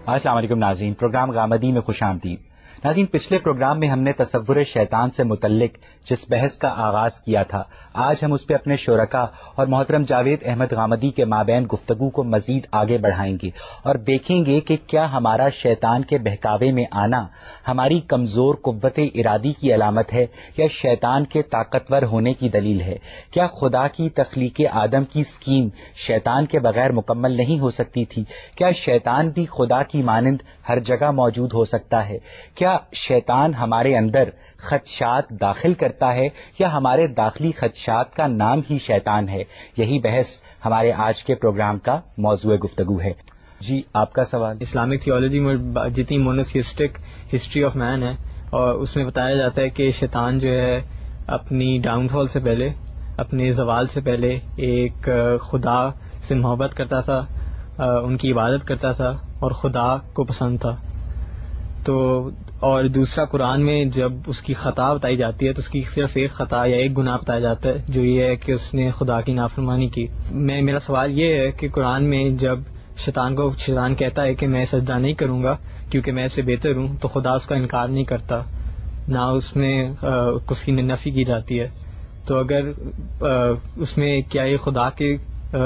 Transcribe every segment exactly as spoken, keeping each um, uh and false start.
السلام علیکم ناظرین، پروگرام غامدی میں خوش آمدید۔ ناظرین، پچھلے پروگرام میں ہم نے تصور شیطان سے متعلق جس بحث کا آغاز کیا تھا، آج ہم اس پہ اپنے شرکا اور محترم جاوید احمد غامدی کے مابین گفتگو کو مزید آگے بڑھائیں گے اور دیکھیں گے کہ کیا ہمارا شیطان کے بہکاوے میں آنا ہماری کمزور قوت ارادی کی علامت ہے یا شیطان کے طاقتور ہونے کی دلیل ہے؟ کیا خدا کی تخلیق آدم کی اسکیم شیطان کے بغیر مکمل نہیں ہو سکتی تھی؟ کیا شیطان بھی خدا کی مانند ہر جگہ موجود ہو سکتا ہے؟ کیا شیطان ہمارے اندر خدشات داخل کرتا ہے یا ہمارے داخلی خدشات کا نام ہی شیطان ہے؟ یہی بحث ہمارے آج کے پروگرام کا موضوع گفتگو ہے۔ جی، آپ کا سوال۔ اسلامک تھیولوجی میں جتنی مونوتھیسٹک ہسٹری آف مین ہے، اور اس میں بتایا جاتا ہے کہ شیطان جو ہے اپنی ڈاؤن فال سے پہلے، اپنے زوال سے پہلے ایک خدا سے محبت کرتا تھا، ان کی عبادت کرتا تھا اور خدا کو پسند تھا۔ تو اور دوسرا قرآن میں جب اس کی خطا بتائی جاتی ہے تو اس کی صرف ایک خطا یا ایک گناہ بتایا جاتا ہے، جو یہ ہے کہ اس نے خدا کی نافرمانی کی۔ میں میرا سوال یہ ہے کہ قرآن میں جب شیطان کو شیطان کہتا ہے کہ میں سجدہ نہیں کروں گا کیونکہ میں اس سے بہتر ہوں، تو خدا اس کا انکار نہیں کرتا، نہ اس میں اس کی نفی کی جاتی ہے۔ تو اگر اس میں کیا یہ خدا کے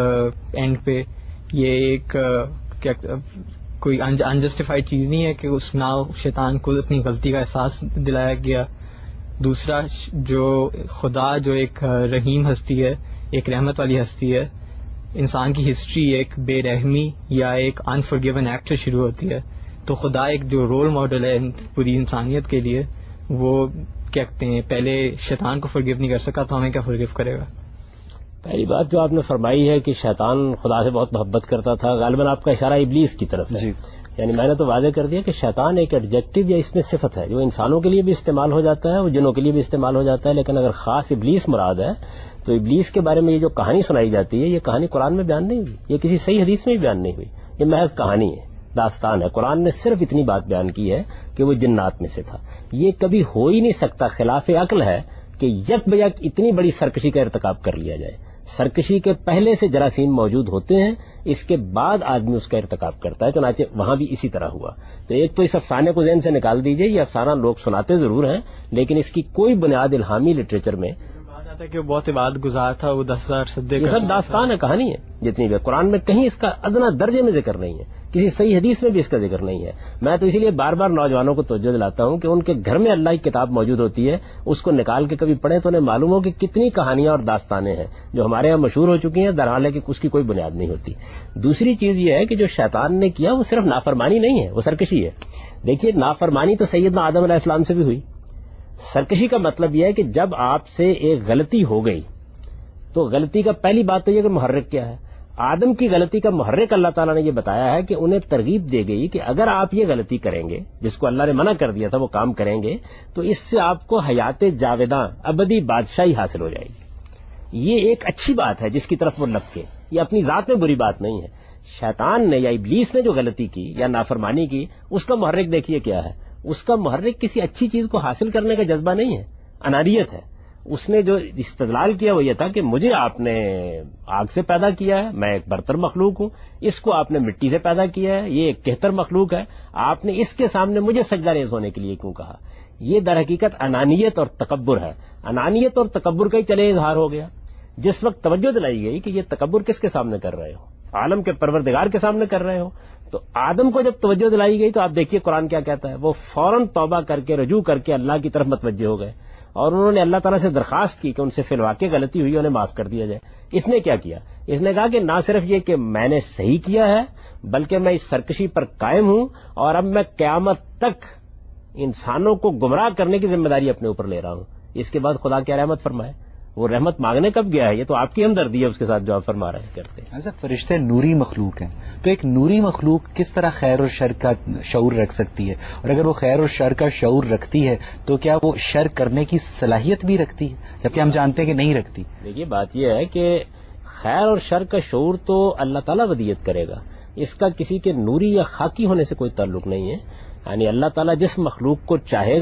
اینڈ پہ یہ ایک کیا کوئی انجسٹیفائڈ چیز نہیں ہے کہ اس نہ شیطان کو اپنی غلطی کا احساس دلایا گیا؟ دوسرا، جو خدا جو ایک رحیم ہستی ہے، ایک رحمت والی ہستی ہے، انسان کی ہسٹری ایک بے رحمی یا ایک انفرگیون ایکٹ سے شروع ہوتی ہے، تو خدا ایک جو رول ماڈل ہے پوری انسانیت کے لیے، وہ کیا کہتے ہیں پہلے شیطان کو فرگیو نہیں کر سکا، تو ہمیں کیا فرگیو کرے گا؟ پہلی بات جو آپ نے فرمائی ہے کہ شیطان خدا سے بہت محبت کرتا تھا، غالباً آپ کا اشارہ ابلیس کی طرف ہے۔ جی، یعنی میں نے تو واضح کر دیا کہ شیطان ایک ایڈجیکٹو یا اس میں صفت ہے جو انسانوں کے لیے بھی استعمال ہو جاتا ہے، وہ جنوں کے لیے بھی استعمال ہو جاتا ہے، لیکن اگر خاص ابلیس مراد ہے تو ابلیس کے بارے میں یہ جو کہانی سنائی جاتی ہے، یہ کہانی قرآن میں بیان نہیں ہوئی، یہ کسی صحیح حدیث میں بھی بیان نہیں ہوئی، یہ محض کہانی ہے، داستان ہے۔ قرآن نے صرف اتنی بات بیان کی ہے کہ وہ جنات میں سے تھا۔ یہ کبھی ہو ہی نہیں سکتا، خلاف عقل ہے کہ یک بیک اتنی بڑی سرکشی کا ارتکاب کر لیا جائے۔ سرکشی کے پہلے سے جراثیم موجود ہوتے ہیں، اس کے بعد آدمی اس کا ارتکاب کرتا ہے، چنانچہ وہاں بھی اسی طرح ہوا۔ تو ایک تو اس افسانے کو ذہن سے نکال دیجئے، یہ افسانہ لوگ سناتے ضرور ہیں لیکن اس کی کوئی بنیاد الہامی لٹریچر میں کہ وہ بہت عبادت گزار تھا، وہ دس ہزار سدے یہ سب داستان ہے، کہانی ہے جتنی بھی۔ قرآن میں کہیں اس کا ادنا درجے میں ذکر نہیں ہے، کسی صحیح حدیث میں بھی اس کا ذکر نہیں ہے۔ میں تو اسی لیے بار بار نوجوانوں کو توجہ دلاتا ہوں کہ ان کے گھر میں اللہ کی کتاب موجود ہوتی ہے، اس کو نکال کے کبھی پڑھیں تو انہیں معلوم ہو کہ کتنی کہانیاں اور داستانیں ہیں جو ہمارے یہاں مشہور ہو چکی ہیں، درحال ہے کہ اس کی کوئی بنیاد نہیں ہوتی۔ دوسری چیز یہ ہے کہ جو شیطان نے کیا وہ صرف نافرمانی نہیں ہے، وہ سرکشی ہے۔ دیکھیے، نافرمانی تو سیدنا آدم علیہ السلام سے بھی ہوئی۔ سرکشی کا مطلب یہ ہے کہ جب آپ سے ایک غلطی ہو گئی تو غلطی کا پہلی بات تو یہ کہ محرک کیا ہے۔ آدم کی غلطی کا محرک اللہ تعالیٰ نے یہ بتایا ہے کہ انہیں ترغیب دے گئی کہ اگر آپ یہ غلطی کریں گے جس کو اللہ نے منع کر دیا تھا وہ کام کریں گے تو اس سے آپ کو حیات جاوداں ابدی بادشاہی حاصل ہو جائے گی۔ یہ ایک اچھی بات ہے جس کی طرف وہ لپکے، یہ اپنی ذات میں بری بات نہیں ہے۔ شیطان نے یا ابلیس نے جو غلطی کی یا نافرمانی کی، اس کا محرک دیکھیے کیا ہے۔ اس کا محرک کسی اچھی چیز کو حاصل کرنے کا جذبہ نہیں ہے، انانیت ہے۔ اس نے جو استدلال کیا وہ یہ تھا کہ مجھے آپ نے آگ سے پیدا کیا ہے، میں ایک برتر مخلوق ہوں، اس کو آپ نے مٹی سے پیدا کیا ہے، یہ ایک کہتر مخلوق ہے، آپ نے اس کے سامنے مجھے سجدہ ریز ہونے کے لیے کیوں کہا؟ یہ در حقیقت انانیت اور تکبر ہے۔ انانیت اور تکبر کا ہی چلے اظہار ہو گیا۔ جس وقت توجہ دلائی گئی کہ یہ تکبر کس کے سامنے کر رہے ہو، عالم کے پروردگار کے سامنے کر رہے ہو، تو آدم کو جب توجہ دلائی گئی تو آپ دیکھیے قرآن کیا کہتا ہے، وہ فوراً توبہ کر کے رجوع کر کے اللہ کی طرف متوجہ ہو گئے اور انہوں نے اللہ تعالیٰ سے درخواست کی کہ ان سے فی الواقع غلطی ہوئی، انہیں معاف کر دیا جائے۔ اس نے کیا کیا؟ اس نے کہا کہ نہ صرف یہ کہ میں نے صحیح کیا ہے بلکہ میں اس سرکشی پر قائم ہوں اور اب میں قیامت تک انسانوں کو گمراہ کرنے کی ذمہ داری اپنے اوپر لے رہا ہوں۔ اس کے بعد خدا کیا رحمت فرمائے؟ وہ رحمت مانگنے کب گیا ہے؟ یہ تو آپ کی ہمدردی ہے اس کے ساتھ جو آپ فرما رہے ہیں کرتے ہیں۔ ایسا فرشتے نوری مخلوق ہیں، تو ایک نوری مخلوق کس طرح خیر اور شر کا شعور رکھ سکتی ہے؟ اور اگر وہ خیر اور شر کا شعور رکھتی ہے تو کیا وہ شر کرنے کی صلاحیت بھی رکھتی ہے، جبکہ ہم جانتے ہیں کہ نہیں رکھتی؟ دیکھیے، بات یہ ہے کہ خیر اور شر کا شعور تو اللہ تعالیٰ ودیت کرے گا، اس کا کسی کے نوری یا خاکی ہونے سے کوئی تعلق نہیں ہے۔ یعنی اللہ تعالیٰ جس مخلوق کو چاہے گا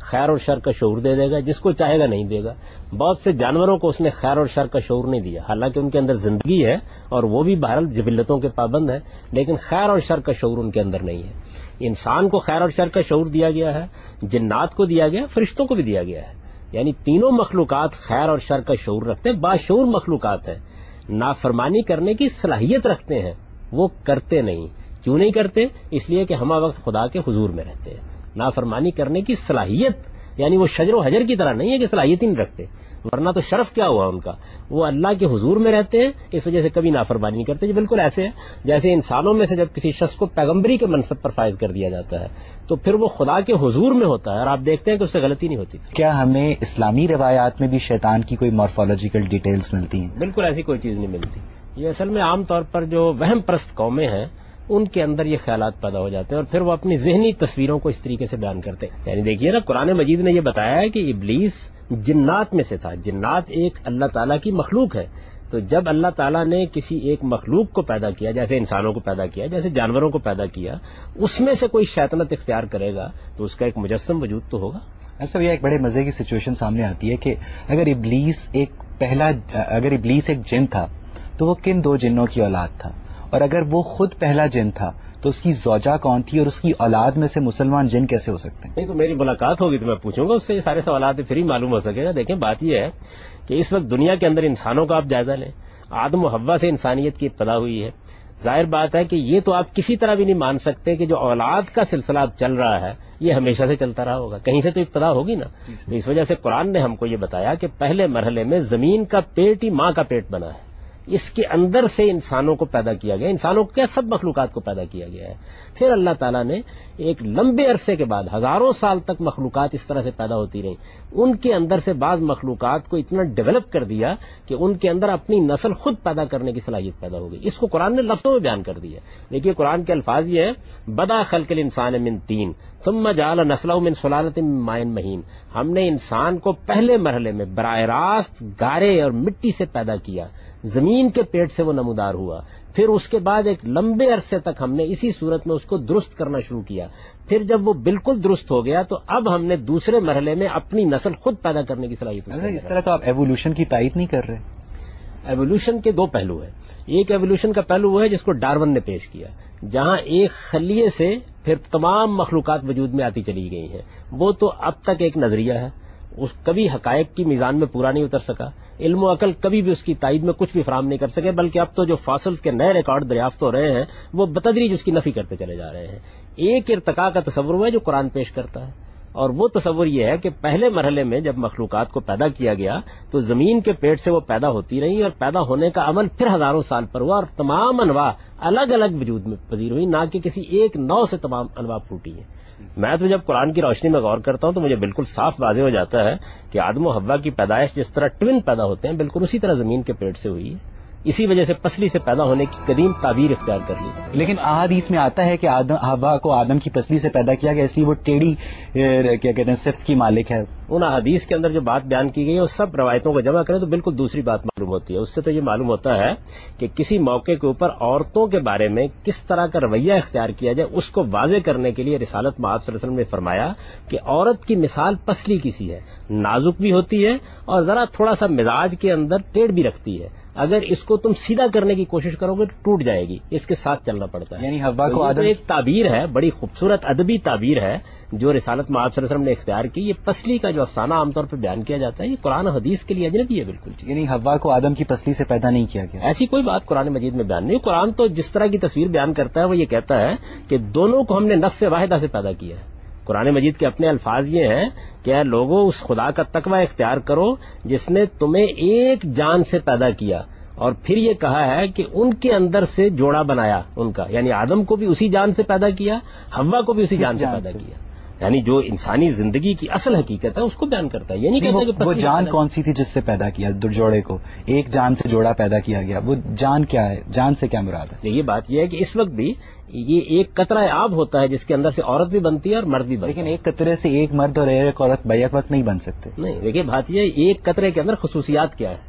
خیر اور شر کا شعور دے دے گا، جس کو چاہے گا نہیں دے گا. بہت سے جانوروں کو اس نے خیر اور شر کا شعور نہیں دیا، حالانکہ ان کے اندر زندگی ہے اور وہ بھی بہرحال جبلتوں کے پابند ہے، لیکن خیر اور شر کا شعور ان کے اندر نہیں ہے. انسان کو خیر اور شر کا شعور دیا گیا ہے، جنات کو دیا گیا، فرشتوں کو بھی دیا گیا ہے. یعنی تینوں مخلوقات خیر اور شر کا شعور رکھتے ہیں، باشعور مخلوقات ہیں. نافرمانی کرنے کی صلاحیت رکھتے ہیں، وہ کرتے نہیں. کیوں نہیں کرتے؟ اس لیے کہ ہمہ وقت خدا کے حضور میں رہتے ہیں. نافرمانی کرنے کی صلاحیت، یعنی وہ شجر و حجر کی طرح نہیں ہے کہ صلاحیت ہی نہیں رکھتے، ورنہ تو شرف کیا ہوا ان کا. وہ اللہ کے حضور میں رہتے ہیں، اس وجہ سے کبھی نافرمانی نہیں کرتے. یہ بالکل ایسے ہے جیسے انسانوں میں سے جب کسی شخص کو پیغمبری کے منصب پر فائز کر دیا جاتا ہے تو پھر وہ خدا کے حضور میں ہوتا ہے اور آپ دیکھتے ہیں کہ اس سے غلطی نہیں ہوتی. کیا ہمیں اسلامی روایات میں بھی شیطان کی کوئی مارفالوجیکل ڈیٹیلز ملتی ہیں؟ بالکل ایسی کوئی چیز نہیں ملتی. یہ اصل میں عام طور پر جو وہم پرست قومیں ہیں ان کے اندر یہ خیالات پیدا ہو جاتے ہیں اور پھر وہ اپنی ذہنی تصویروں کو اس طریقے سے بیان کرتے ہیں. یعنی دیکھیے نا، قرآن مجید نے یہ بتایا ہے کہ ابلیس جنات میں سے تھا. جنات ایک اللہ تعالیٰ کی مخلوق ہے. تو جب اللہ تعالیٰ نے کسی ایک مخلوق کو پیدا کیا، جیسے انسانوں کو پیدا کیا، جیسے جانوروں کو پیدا کیا، اس میں سے کوئی شیطنت اختیار کرے گا تو اس کا ایک مجسم وجود تو ہوگا. اچھا، یہ ایک بڑے مزے کی سچویشن سامنے آتی ہے کہ اگر ابلیس ایک پہلا اگر ابلیس ایک جن تھا تو وہ کن دو جنوں کی اولاد تھا؟ اور اگر وہ خود پہلا جن تھا تو اس کی زوجہ کون تھی اور اس کی اولاد میں سے مسلمان جن کیسے ہو سکتے ہیں؟ نہیں تو میری ملاقات ہوگی تو میں پوچھوں گا اس سے، یہ سارے سوالات فری معلوم ہو سکے گا. دیکھیں بات یہ ہے کہ اس وقت دنیا کے اندر انسانوں کا آپ جائزہ لیں. آدم و حوا سے انسانیت کی ابتدا ہوئی ہے. ظاہر بات ہے کہ یہ تو آپ کسی طرح بھی نہیں مان سکتے کہ جو اولاد کا سلسلہ چل رہا ہے یہ ہمیشہ سے چلتا رہا ہوگا، کہیں سے تو ابتدا ہوگی نا. تو اس وجہ سے قرآن نے ہم کو یہ بتایا کہ پہلے مرحلے میں زمین کا پیٹ ہی ماں کا پیٹ بنا ہے، اس کے اندر سے انسانوں کو پیدا کیا گیا. انسانوں کو کیا، سب مخلوقات کو پیدا کیا گیا ہے. پھر اللہ تعالیٰ نے ایک لمبے عرصے کے بعد ہزاروں سال تک مخلوقات اس طرح سے پیدا ہوتی رہیں. ان کے اندر سے بعض مخلوقات کو اتنا ڈیولپ کر دیا کہ ان کے اندر اپنی نسل خود پیدا کرنے کی صلاحیت پیدا ہو گئی. اس کو قرآن نے لفظوں میں بیان کر دیا. دیکھیے قرآن کے الفاظ یہ ہیں، بدا خلق الانسان من تین ثم جعل نسلہ من سلالۃ من ماء مہین. ہم نے انسان کو پہلے مرحلے میں براہ راست گارے اور مٹی سے پیدا کیا، زمین کے پیٹ سے وہ نمودار ہوا. پھر اس کے بعد ایک لمبے عرصے تک ہم نے اسی صورت میں اس کو درست کرنا شروع کیا. پھر جب وہ بالکل درست ہو گیا تو اب ہم نے دوسرے مرحلے میں اپنی نسل خود پیدا کرنے کی صلاحیت. اس طرح تو آپ ایوولوشن کی تائید نہیں کر رہے. ایوولوشن کے دو پہلو ہیں. ایک ایوولوشن کا پہلو وہ ہے جس کو ڈارون نے پیش کیا، جہاں ایک خلیے سے پھر تمام مخلوقات وجود میں آتی چلی گئی ہیں. وہ تو اب تک ایک نظریہ ہے، اس کبھی حقائق کی میزان میں پورا نہیں اتر سکا. علم و عقل کبھی بھی اس کی تائید میں کچھ بھی فراہم نہیں کر سکے، بلکہ اب تو جو فاسلز کے نئے ریکارڈ دریافت ہو رہے ہیں وہ بتدریج اس کی نفی کرتے چلے جا رہے ہیں. ایک ارتقاء کا تصور ہوا ہے جو قرآن پیش کرتا ہے، اور وہ تصور یہ ہے کہ پہلے مرحلے میں جب مخلوقات کو پیدا کیا گیا تو زمین کے پیٹ سے وہ پیدا ہوتی رہی اور پیدا ہونے کا عمل پھر ہزاروں سال پر ہوا اور تمام انواع الگ الگ وجود میں پذیر ہوئی، نہ کہ کسی ایک نو سے تمام انواع پھوٹی ہیں. میں تو جب قرآن کی روشنی میں غور کرتا ہوں تو مجھے بالکل صاف واضح ہو جاتا ہے کہ آدم و حوا کی پیدائش جس طرح ٹوین پیدا ہوتے ہیں بالکل اسی طرح زمین کے پیٹ سے ہوئی ہے. اسی وجہ سے پسلی سے پیدا ہونے کی قدیم تعبیر اختیار کر لی. لیکن احادیث میں آتا ہے کہ آدم حوا کو آدم کی پسلی سے پیدا کیا گیا، اس لیے وہ ٹیڑھی کیا کہتے ہیں صفت کی مالک ہے. ان احادیث کے اندر جو بات بیان کی گئی ہے اس سب روایتوں کو جمع کریں تو بالکل دوسری بات معلوم ہوتی ہے. اس سے تو یہ معلوم ہوتا ہے کہ کسی موقع کے اوپر عورتوں کے بارے میں کس طرح کا رویہ اختیار کیا جائے اس کو واضح کرنے کے لیے رسالت مآب صلی اللہ علیہ وسلم نے فرمایا کہ عورت کی مثال پسلی کی سی ہے، نازک بھی ہوتی ہے اور ذرا تھوڑا سا مزاج کے اندر ٹیڑھ بھی رکھتی ہے. اگر اس کو تم سیدھا کرنے کی کوشش کرو گے تو ٹوٹ جائے گی، اس کے ساتھ چلنا پڑتا ہے. یعنی حوا کو آدم ایک تعبیر ہے، بڑی خوبصورت ادبی تعبیر ہے جو رسالت مآب صلی اللہ علیہ وسلم نے اختیار کی. یہ پسلی کا جو افسانہ عام طور پر بیان کیا جاتا ہے یہ قرآن حدیث کے لیے اجنبی ہے بالکل. یعنی حوا کو آدم کی پسلی سے پیدا نہیں کیا گیا، ایسی کوئی بات قرآن مجید میں بیان نہیں. قرآن تو جس طرح کی تصویر بیان کرتا ہے وہ یہ کہتا ہے کہ دونوں کو ہم نے نفس واحدہ سے پیدا کیا ہے. قرآن مجید کے اپنے الفاظ یہ ہیں کہ اے لوگوں اس خدا کا تقوی اختیار کرو جس نے تمہیں ایک جان سے پیدا کیا اور پھر یہ کہا ہے کہ ان کے اندر سے جوڑا بنایا ان کا، یعنی آدم کو بھی اسی جان سے پیدا کیا، حوا کو بھی اسی جان سے پیدا کیا. یعنی جو انسانی زندگی کی اصل حقیقت ہے اس کو بیان کرتا ہے. یہ نہیں کہتا کہ وہ جان کون سی تھی جس سے پیدا کیا جوڑے کو، ایک جان سے جوڑا پیدا کیا گیا، وہ جان کیا ہے، جان سے کیا مراد ہے؟ یہ بات یہ ہے کہ اس وقت بھی یہ ایک قطرہ آب ہوتا ہے جس کے اندر سے عورت بھی بنتی ہے اور مرد بھی بنتا ہے. لیکن ایک قطرے سے ایک مرد اور ایک عورت بیک وقت نہیں بن سکتے. نہیں، دیکھیے بات یہ ایک قطرے کے اندر خصوصیات کیا ہے،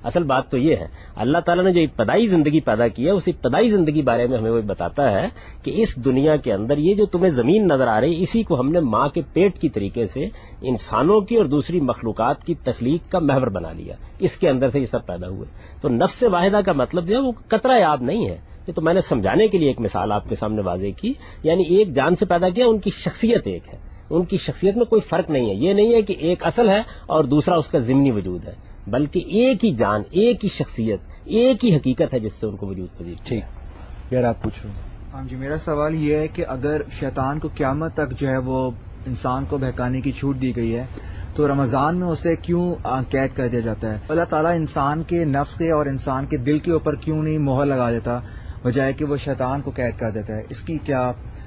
اصل بات تو یہ ہے اللہ تعالیٰ نے جو ابتدائی زندگی پیدا کی ہے اس ابتدائی زندگی بارے میں ہمیں وہ بتاتا ہے کہ اس دنیا کے اندر یہ جو تمہیں زمین نظر آ رہی اسی کو ہم نے ماں کے پیٹ کی طریقے سے انسانوں کی اور دوسری مخلوقات کی تخلیق کا محور بنا لیا, اس کے اندر سے یہ سب پیدا ہوئے. تو نفس واحدہ کا مطلب جو ہے وہ قطرہ آب نہیں ہے. یہ تو میں نے سمجھانے کے لیے ایک مثال آپ کے سامنے واضح کی, یعنی ایک جان سے پیدا کیا, ان کی شخصیت ایک ہے, ان کی شخصیت میں کوئی فرق نہیں ہے. یہ نہیں ہے کہ ایک اصل ہے اور دوسرا اس کا ضمنی وجود ہے, بلکہ ایک ہی جان, ایک ہی شخصیت, ایک ہی حقیقت ہے جس سے ان کو وجود پذیر. ٹھیک, پھر آپ پوچھو. ہاں جی, میرا سوال یہ ہے کہ اگر شیطان کو قیامت تک جو ہے وہ انسان کو بہکانے کی چھوٹ دی گئی ہے تو رمضان میں اسے کیوں قید کر دیا جاتا ہے؟ اللہ تعالیٰ انسان کے نفس کے اور انسان کے دل کے اوپر کیوں نہیں مہر لگا دیتا بجائے کہ وہ شیطان کو قید کر دیتا ہے؟ اس کی کیا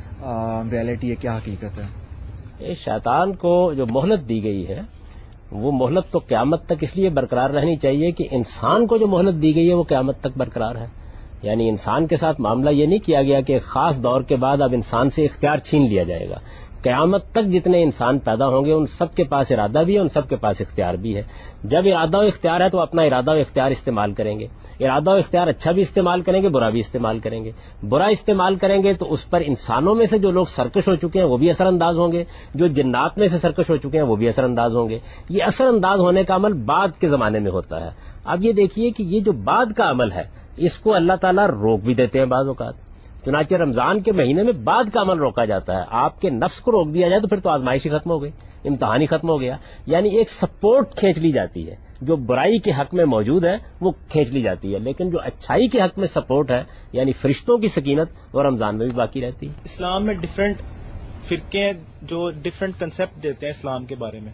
ریئلٹی ہے, کیا حقیقت ہے؟ شیطان کو جو مہلت دی گئی ہے وہ مہلت تو قیامت تک اس لیے برقرار رہنی چاہیے کہ انسان کو جو مہلت دی گئی ہے وہ قیامت تک برقرار ہے. یعنی انسان کے ساتھ معاملہ یہ نہیں کیا گیا کہ ایک خاص دور کے بعد اب انسان سے اختیار چھین لیا جائے گا. قیامت تک جتنے انسان پیدا ہوں گے ان سب کے پاس ارادہ بھی ہے, ان سب کے پاس اختیار بھی ہے. جب ارادہ و اختیار ہے تو اپنا ارادہ و اختیار استعمال کریں گے. ارادہ و اختیار اچھا بھی استعمال کریں گے, برا بھی استعمال کریں گے. برا استعمال کریں گے تو اس پر انسانوں میں سے جو لوگ سرکش ہو چکے ہیں وہ بھی اثر انداز ہوں گے, جو جنات میں سے سرکش ہو چکے ہیں وہ بھی اثر انداز ہوں گے. یہ اثر انداز ہونے کا عمل بعد کے زمانے میں ہوتا ہے. اب یہ دیکھیے کہ یہ جو بعد کا عمل ہے اس کو اللہ تعالیٰ روک بھی دیتے ہیں بعض اوقات. چنانچہ رمضان کے مہینے میں بعد کا عمل روکا جاتا ہے. آپ کے نفس کو روک دیا جائے تو پھر تو آزمائش ہی ختم ہو گئی, امتحان ہی ختم ہو گیا. یعنی ایک سپورٹ کھینچ لی جاتی ہے, جو برائی کے حق میں موجود ہے وہ کھینچ لی جاتی ہے, لیکن جو اچھائی کے حق میں سپورٹ ہے یعنی فرشتوں کی سکینت وہ رمضان میں بھی باقی رہتی ہے. اسلام میں ڈفرینٹ فرقے جو ڈفرینٹ کنسپٹ دیتے ہیں اسلام کے بارے میں,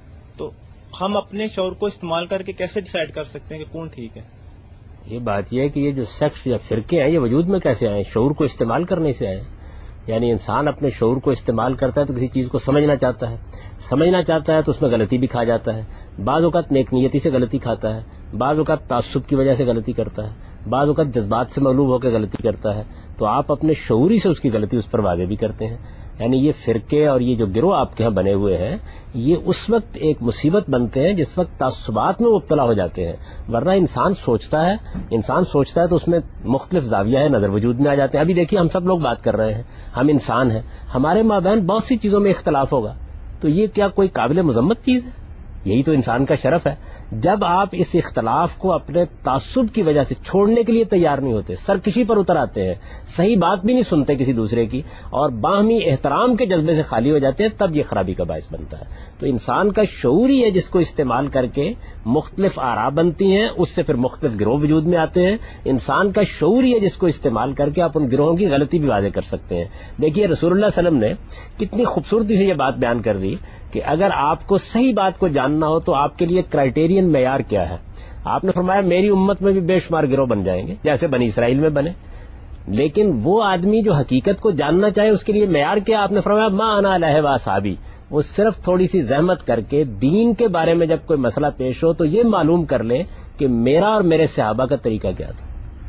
تو ہم اپنے شعور کو استعمال کر کے کیسے ڈیسائیڈ کر سکتے ہیں کہ کون ٹھیک ہے؟ یہ بات یہ ہے کہ یہ جو سیکٹس یا فرقے ہیں یہ وجود میں کیسے آئے؟ شعور کو استعمال کرنے سے آئے. یعنی انسان اپنے شعور کو استعمال کرتا ہے تو کسی چیز کو سمجھنا چاہتا ہے, سمجھنا چاہتا ہے تو اس میں غلطی بھی کھا جاتا ہے. بعض اوقات نیک نیتی سے غلطی کھاتا ہے, بعض اوقات تعصب کی وجہ سے غلطی کرتا ہے, بعض اوقات جذبات سے مغلوب ہو کے غلطی کرتا ہے. تو آپ اپنے شعوری سے اس کی غلطی اس پر واضح بھی کرتے ہیں. یعنی یہ فرقے اور یہ جو گروہ آپ کے ہاں بنے ہوئے ہیں یہ اس وقت ایک مصیبت بنتے ہیں جس وقت تعصبات میں مبتلا ہو جاتے ہیں. ورنہ انسان سوچتا ہے انسان سوچتا ہے تو اس میں مختلف زاویہ ہے نظر وجود میں آ جاتے ہیں. ابھی دیکھیے ہم سب لوگ بات کر رہے ہیں, ہم انسان ہیں, ہمارے مابین بہت سی چیزوں میں اختلاف ہوگا, تو یہ کیا کوئی قابل مذمت چیز ہے؟ یہی تو انسان کا شرف ہے. جب آپ اس اختلاف کو اپنے تعصب کی وجہ سے چھوڑنے کے لیے تیار نہیں ہوتے, سرکشی پر اتر آتے ہیں, صحیح بات بھی نہیں سنتے کسی دوسرے کی, اور باہمی احترام کے جذبے سے خالی ہو جاتے ہیں, تب یہ خرابی کا باعث بنتا ہے. تو انسان کا شعور ہی ہے جس کو استعمال کر کے مختلف آراء بنتی ہیں, اس سے پھر مختلف گروہ وجود میں آتے ہیں. انسان کا شعور ہی ہے جس کو استعمال کر کے آپ ان گروہوں کی غلطی بھی واضح کر سکتے ہیں. دیکھیے رسول اللہ صلی اللہ علیہ وسلم نے کتنی خوبصورتی سے یہ بات بیان کر دی کہ اگر آپ کو صحیح بات کو جاننا ہو تو آپ کے لیے کرائیٹیرین معیار کیا ہے. آپ نے فرمایا میری امت میں بھی بے شمار گروہ بن جائیں گے جیسے بنی اسرائیل میں بنے, لیکن وہ آدمی جو حقیقت کو جاننا چاہے اس کے لیے معیار کیا؟ آپ نے فرمایا ما انا علیہ واصحابی. وہ صرف تھوڑی سی زحمت کر کے دین کے بارے میں جب کوئی مسئلہ پیش ہو تو یہ معلوم کر لے کہ میرا اور میرے صحابہ کا طریقہ کیا تھا.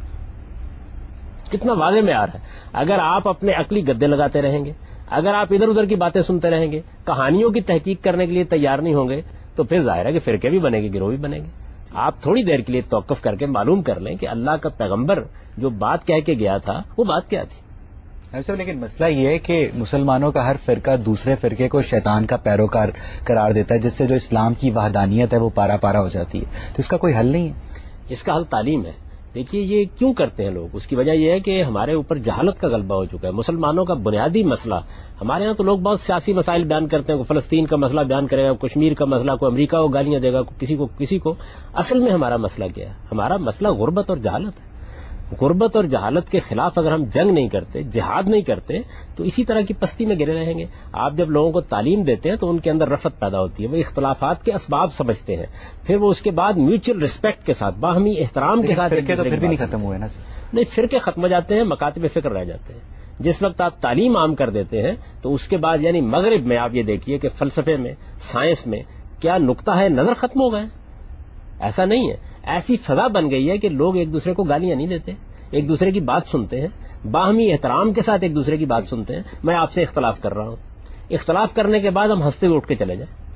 کتنا واضح معیار ہے. اگر آپ اپنے عقلی گدے لگاتے رہیں گے, اگر آپ ادھر ادھر کی باتیں سنتے رہیں گے, کہانیوں کی تحقیق کرنے کے لیے تیار نہیں ہوں گے, تو پھر ظاہر ہے کہ فرقے بھی بنے گے, گروہ بھی بنے گے. آپ تھوڑی دیر کے لیے توقف کر کے معلوم کر لیں کہ اللہ کا پیغمبر جو بات کہہ کے گیا تھا وہ بات کیا تھی. ایسا لیکن مسئلہ یہ ہے کہ مسلمانوں کا ہر فرقہ دوسرے فرقے کو شیطان کا پیروکار قرار دیتا ہے, جس سے جو اسلام کی وحدانیت ہے وہ پارا پارا ہو جاتی ہے. تو اس کا کوئی حل نہیں ہے؟ اس کا حل تعلیم ہے. دیکھیے یہ کیوں کرتے ہیں لوگ, اس کی وجہ یہ ہے کہ ہمارے اوپر جہالت کا غلبہ ہو چکا ہے. مسلمانوں کا بنیادی مسئلہ, ہمارے ہاں تو لوگ بہت سیاسی مسائل بیان کرتے ہیں, کوئی فلسطین کا مسئلہ بیان کرے گا, کشمیر کا مسئلہ, کوئی امریکہ کو گالیاں دے گا, کسی کو کسی کو. اصل میں ہمارا مسئلہ کیا ہے؟ ہمارا مسئلہ غربت اور جہالت ہے. غربت اور جہالت کے خلاف اگر ہم جنگ نہیں کرتے, جہاد نہیں کرتے, تو اسی طرح کی پستی میں گرے رہیں گے. آپ جب لوگوں کو تعلیم دیتے ہیں تو ان کے اندر رفت پیدا ہوتی ہے, وہ اختلافات کے اسباب سمجھتے ہیں, پھر وہ اس کے بعد میوچل ریسپیکٹ کے ساتھ, باہمی احترام کے ساتھ. فرقے تو پھر بھی نہیں ختم ہوئے نا؟ نہیں, فرقے ختم ہو جاتے ہیں, مکاتب فکر رہ جاتے ہیں. جس وقت آپ تعلیم عام کر دیتے ہیں تو اس کے بعد یعنی مغرب میں آپ یہ دیکھیے کہ فلسفے میں, سائنس میں کیا نقطہ ہے نظر ختم ہو گئے. ایسا نہیں ہے, ایسی فضا بن گئی ہے کہ لوگ ایک دوسرے کو گالیاں نہیں دیتے, ایک دوسرے کی بات سنتے ہیں, باہمی احترام کے ساتھ ایک دوسرے کی بات سنتے ہیں. میں آپ سے اختلاف کر رہا ہوں, اختلاف کرنے کے بعد ہم ہنستے ہوئے اٹھ کے چلے جائیں.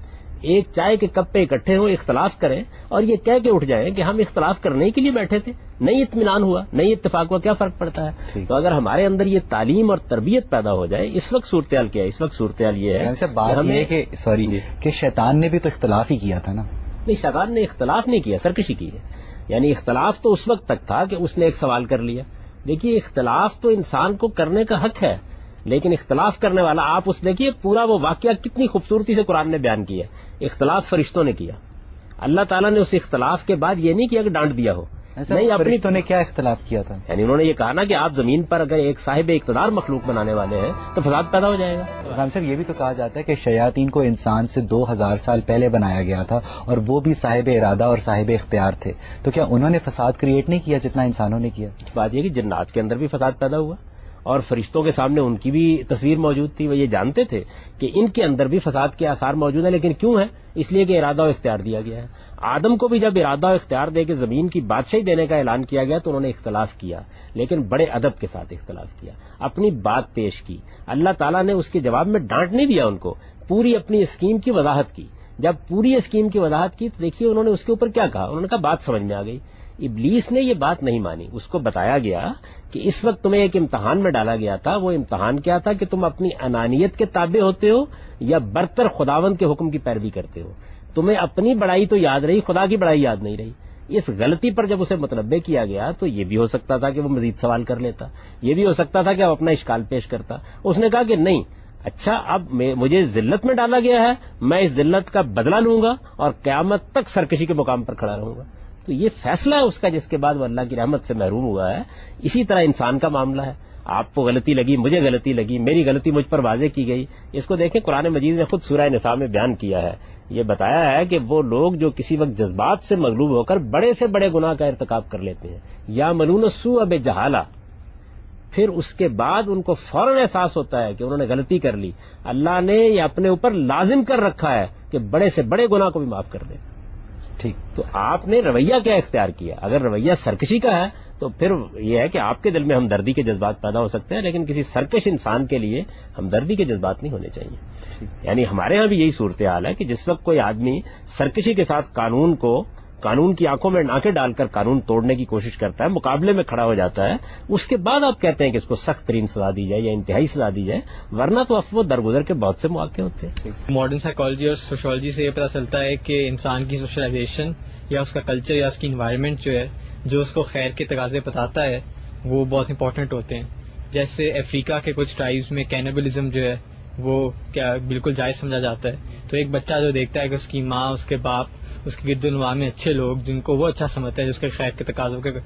ایک چائے کے کپ پہ اکٹھے ہوں، اختلاف کریں اور یہ کہہ کے اٹھ جائیں کہ ہم اختلاف کرنے کے لیے بیٹھے تھے، نہیں اطمینان ہوا، نہیں اتفاق ہوا، کیا فرق پڑتا ہے؟ تو اگر ہمارے اندر یہ تعلیم اور تربیت پیدا ہو جائے، اس وقت صورتحال کیا ہے؟ اس وقت صورتحال یہ ہے بات ہمیں کہ سوری کہ شیطان نے بھی تو اختلاف ہی کیا تھا نا. نہیں، شیطان نے اختلاف نہیں کیا، سرکشی کی ہے. یعنی اختلاف تو اس وقت تک تھا کہ اس نے ایک سوال کر لیا. دیکھیے اختلاف تو انسان کو کرنے کا حق ہے، لیکن اختلاف کرنے والا آپ اس دیکھیے پورا وہ واقعہ کتنی خوبصورتی سے قرآن نے بیان کیا. اختلاف فرشتوں نے کیا، اللہ تعالیٰ نے اس اختلاف کے بعد یہ نہیں کیا کہ ڈانٹ دیا ہو. نہیں، فرشتوں نے کیا اختلاف کیا تھا؟ یعنی انہوں نے یہ کہا نا کہ آپ زمین پر اگر ایک صاحب اقتدار مخلوق بنانے والے ہیں تو فساد پیدا ہو جائے گا. رام صاحب یہ بھی تو کہا جاتا ہے کہ شیاطین کو انسان سے دو ہزار سال پہلے بنایا گیا تھا اور وہ بھی صاحب ارادہ اور صاحب اختیار تھے، تو کیا انہوں نے فساد کریٹ نہیں کیا جتنا انسانوں نے کیا؟ بات یہ کہ جنات کے اندر بھی فساد پیدا ہوا اور فرشتوں کے سامنے ان کی بھی تصویر موجود تھی. وہ یہ جانتے تھے کہ ان کے اندر بھی فساد کے آثار موجود ہیں، لیکن کیوں ہے؟ اس لیے کہ ارادہ و اختیار دیا گیا ہے. آدم کو بھی جب ارادہ و اختیار دے کے زمین کی بادشاہی دینے کا اعلان کیا گیا تو انہوں نے اختلاف کیا، لیکن بڑے ادب کے ساتھ اختلاف کیا، اپنی بات پیش کی. اللہ تعالیٰ نے اس کے جواب میں ڈانٹ نہیں دیا ان کو، پوری اپنی اسکیم کی وضاحت کی. جب پوری اسکیم کی وضاحت کی تو دیکھیے انہوں نے اس کے اوپر کیا کہا. انہوں نے کہا بات سمجھ میں آ گئی. ابلیس نے یہ بات نہیں مانی. اس کو بتایا گیا کہ اس وقت تمہیں ایک امتحان میں ڈالا گیا تھا. وہ امتحان کیا تھا کہ تم اپنی انانیت کے تابع ہوتے ہو یا برتر خداوند کے حکم کی پیروی کرتے ہو. تمہیں اپنی بڑائی تو یاد رہی، خدا کی بڑائی یاد نہیں رہی. اس غلطی پر جب اسے متنبع کیا گیا تو یہ بھی ہو سکتا تھا کہ وہ مزید سوال کر لیتا، یہ بھی ہو سکتا تھا کہ وہ اپنا اشکال پیش کرتا. اس نے کہا کہ نہیں، اچھا اب مجھے ذلت میں ڈالا گیا ہے، میں اس ذلت کا بدلہ لوں گا اور قیامت تک سرکشی کے مقام پر کھڑا رہوں گا. تو یہ فیصلہ ہے اس کا جس کے بعد وہ اللہ کی رحمت سے محروم ہوا ہے. اسی طرح انسان کا معاملہ ہے. آپ کو غلطی لگی، مجھے غلطی لگی، میری غلطی مجھ پر واضح کی گئی. اس کو دیکھیں قرآن مجید نے خود سورہ نساء میں بیان کیا ہے. یہ بتایا ہے کہ وہ لوگ جو کسی وقت جذبات سے مغلوب ہو کر بڑے سے بڑے گناہ کا ارتکاب کر لیتے ہیں، یا ملون السوء بجہالہ، پھر اس کے بعد ان کو فوراً احساس ہوتا ہے کہ انہوں نے غلطی کر لی. اللہ نے یہ اپنے اوپر لازم کر رکھا ہے کہ بڑے سے بڑے گناہ کو بھی معاف کر دے. ٹھیک، تو آپ نے رویہ کیا اختیار کیا؟ اگر رویہ سرکشی کا ہے تو پھر یہ ہے کہ آپ کے دل میں ہمدردی کے جذبات پیدا ہو سکتے ہیں، لیکن کسی سرکش انسان کے لیے ہمدردی کے جذبات نہیں ہونے چاہیے. یعنی ہمارے ہاں بھی یہی صورتحال ہے کہ جس وقت کوئی آدمی سرکشی کے ساتھ قانون کو قانون کی آنکھوں میں ناکے ڈال کر قانون توڑنے کی کوشش کرتا ہے، مقابلے میں کھڑا ہو جاتا ہے، اس کے بعد آپ کہتے ہیں کہ اس کو سخت ترین سزا دی جائے یا انتہائی سزا دی جائے، ورنہ تو اب وہ درگزر کے بہت سے مواقع ہوتے ہیں. ماڈرن سائیکالوجی اور سوشولوجی سے یہ پتہ چلتا ہے کہ انسان کی سوشلائزیشن یا اس کا کلچر یا اس کی انوائرمنٹ جو ہے جو اس کو خیر کے تقاضے بتاتا ہے وہ بہت امپورٹنٹ ہوتے ہیں. جیسے افریقہ کے کچھ ٹرائبز میں کینیبلزم جو ہے وہ کیا بالکل جائز سمجھا جاتا ہے. تو ایک بچہ جو دیکھتا ہے کہ اس کی ماں، اس کے باپ، اس کے گرد و نواح میں اچھے لوگ جن کو وہ اچھا سمجھتا ہے جس کے خیر کے تقاضوں کے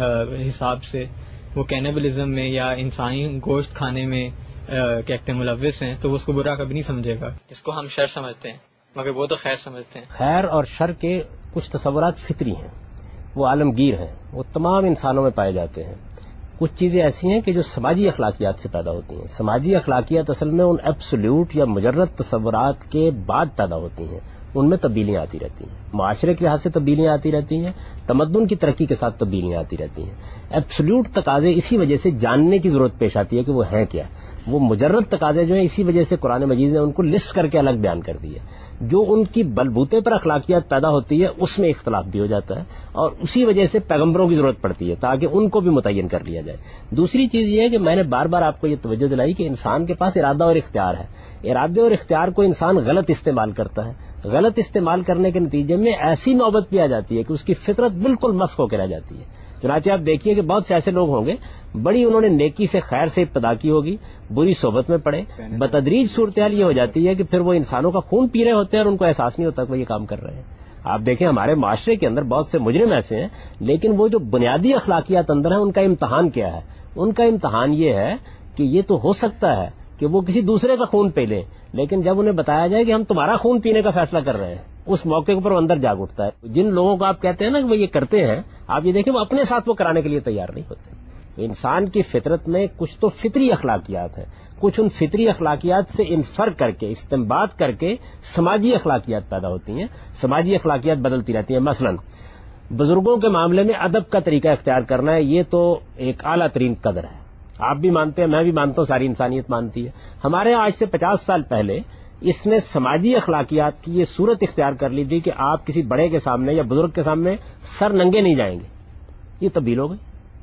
حساب سے وہ کینیبلزم میں یا انسانی گوشت کھانے میں کیا کہتے ہیں ملوث ہیں، تو وہ اس کو برا کبھی نہیں سمجھے گا، جس کو ہم شر سمجھتے ہیں، مگر وہ تو خیر سمجھتے ہیں. خیر اور شر کے کچھ تصورات فطری ہیں، وہ عالمگیر ہیں، وہ تمام انسانوں میں پائے جاتے ہیں. کچھ چیزیں ایسی ہیں کہ جو سماجی اخلاقیات سے پیدا ہوتی ہیں. سماجی اخلاقیات اصل میں ان ایبسولوٹ یا مجرد تصورات کے بعد پیدا ہوتی ہیں، ان میں تبدیلیاں آتی رہتی ہیں، معاشرے کے لحاظ سے تبدیلیاں آتی رہتی ہیں، تمدن کی ترقی کے ساتھ تبدیلیاں آتی رہتی ہیں. ایبسولوٹ تقاضے اسی وجہ سے جاننے کی ضرورت پیش آتی ہے کہ وہ ہیں کیا. وہ مجرد تقاضے جو ہیں اسی وجہ سے قرآن مجید نے ان کو لسٹ کر کے الگ بیان کر دی ہے. جو ان کی بلبوتے پر اخلاقیات پیدا ہوتی ہے اس میں اختلاف بھی ہو جاتا ہے اور اسی وجہ سے پیغمبروں کی ضرورت پڑتی ہے تاکہ ان کو بھی متعین کر لیا جائے. دوسری چیز یہ ہے کہ میں نے بار بار آپ کو یہ توجہ دلائی کہ انسان کے پاس ارادہ اور اختیار ہے. ارادے اور اختیار کو انسان غلط استعمال کرتا ہے. غلط استعمال کرنے کے نتیجے میں ایسی نوبت بھی آ جاتی ہے کہ اس کی فطرت بالکل مسخ ہو کے رہ جاتی ہے. چنانچہ آپ دیکھیے کہ بہت سے ایسے لوگ ہوں گے بڑی انہوں نے نیکی سے خیر سے ابتدا کی ہوگی، بری صحبت میں پڑے، بتدریج صورتحال یہ ہو جاتی ہے کہ پھر وہ انسانوں کا خون پی رہے ہوتے ہیں اور ان کو احساس نہیں ہوتا کہ وہ یہ کام کر رہے ہیں. آپ دیکھیں ہمارے معاشرے کے اندر بہت سے مجرم ایسے ہیں، لیکن وہ جو بنیادی اخلاقیات اندر ہیں ان کا امتحان کیا ہے؟ ان کا امتحان یہ ہے کہ یہ تو ہو سکتا ہے کہ وہ کسی دوسرے کا خون پی لیں، لیکن جب انہیں بتایا جائے کہ ہم تمہارا خون پینے کا فیصلہ کر رہے ہیں اس موقع پر وہ اندر جاگ اٹھتا ہے. جن لوگوں کو آپ کہتے ہیں نا کہ وہ یہ کرتے ہیں، آپ یہ دیکھیں وہ اپنے ساتھ وہ کرانے کے لیے تیار نہیں ہوتے. تو انسان کی فطرت میں کچھ تو فطری اخلاقیات ہیں، کچھ ان فطری اخلاقیات سے انفر کر کے استنباط کر کے سماجی اخلاقیات پیدا ہوتی ہیں. سماجی اخلاقیات بدلتی رہتی ہیں. مثلا بزرگوں کے معاملے میں ادب کا طریقہ اختیار کرنا ہے، یہ تو ایک اعلیٰ ترین قدر ہے. آپ بھی مانتے ہیں، میں بھی مانتا ہوں، ساری انسانیت مانتی ہے. ہمارے آج سے پچاس سال پہلے اس نے سماجی اخلاقیات کی یہ صورت اختیار کر لی تھی کہ آپ کسی بڑے کے سامنے یا بزرگ کے سامنے سر ننگے نہیں جائیں گے. یہ تبدیل ہو گئی.